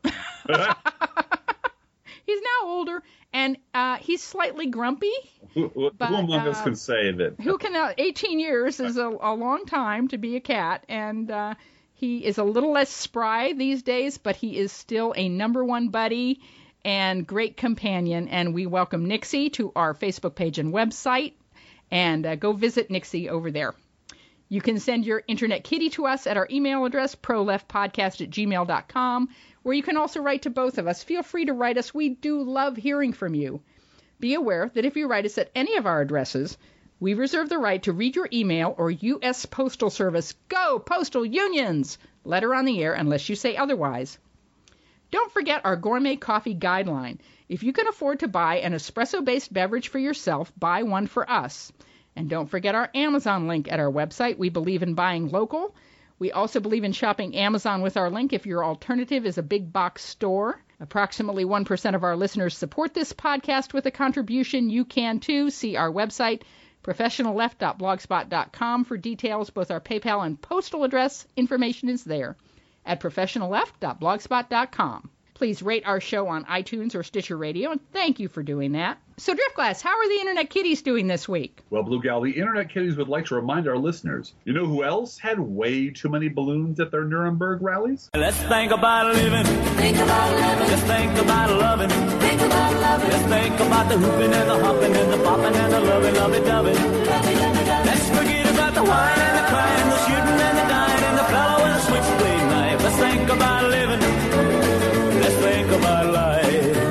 He's now older, and uh, he's slightly grumpy. Who, who, but, who among uh, us can say that? Who can? Uh, eighteen years is a, a long time to be a cat, and uh, he is a little less spry these days, but he is still a number one buddy and great companion. And we welcome Nixie to our Facebook page and website, and uh, go visit Nixie over there. You can send your internet kitty to us at our email address, proleftpodcast at gmail dot com, where you can also write to both of us. Feel free to write us. We do love hearing from you. Be aware that if you write us at any of our addresses, we reserve the right to read your email or U S Postal Service. Go, Postal Unions! Letter on the air unless you say otherwise. Don't forget our gourmet coffee guideline. If you can afford to buy an espresso-based beverage for yourself, buy one for us. And don't forget our Amazon link at our website. We believe in buying local. We also believe in shopping Amazon with our link if your alternative is a big box store. Approximately one percent of our listeners support this podcast with a contribution. You can too. See our website, professional left dot blogspot dot com, for details. Both our PayPal and postal address information is there at professional left dot blogspot dot com. Please rate our show on iTunes or Stitcher Radio, and thank you for doing that. So, Driftglass, how are the Internet Kitties doing this week? Well, Blue Gal, the Internet Kitties would like to remind our listeners, you know who else had way too many balloons at their Nuremberg rallies? Let's think about living. Think about living. Let's think about loving. Think about loving. Let's think about the hooping and the hopping and the popping and the loving, loving, loving. Let's forget about the wine and the crying, the shooting and the dying, and the fellow with a switchblade knife. Let's think about living. Let's think about life.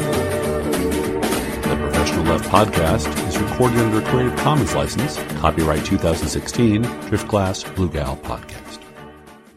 The Professional Left podcast is recorded under a Creative Commons license. Copyright two thousand sixteen, Driftglass Blue Gal Podcast.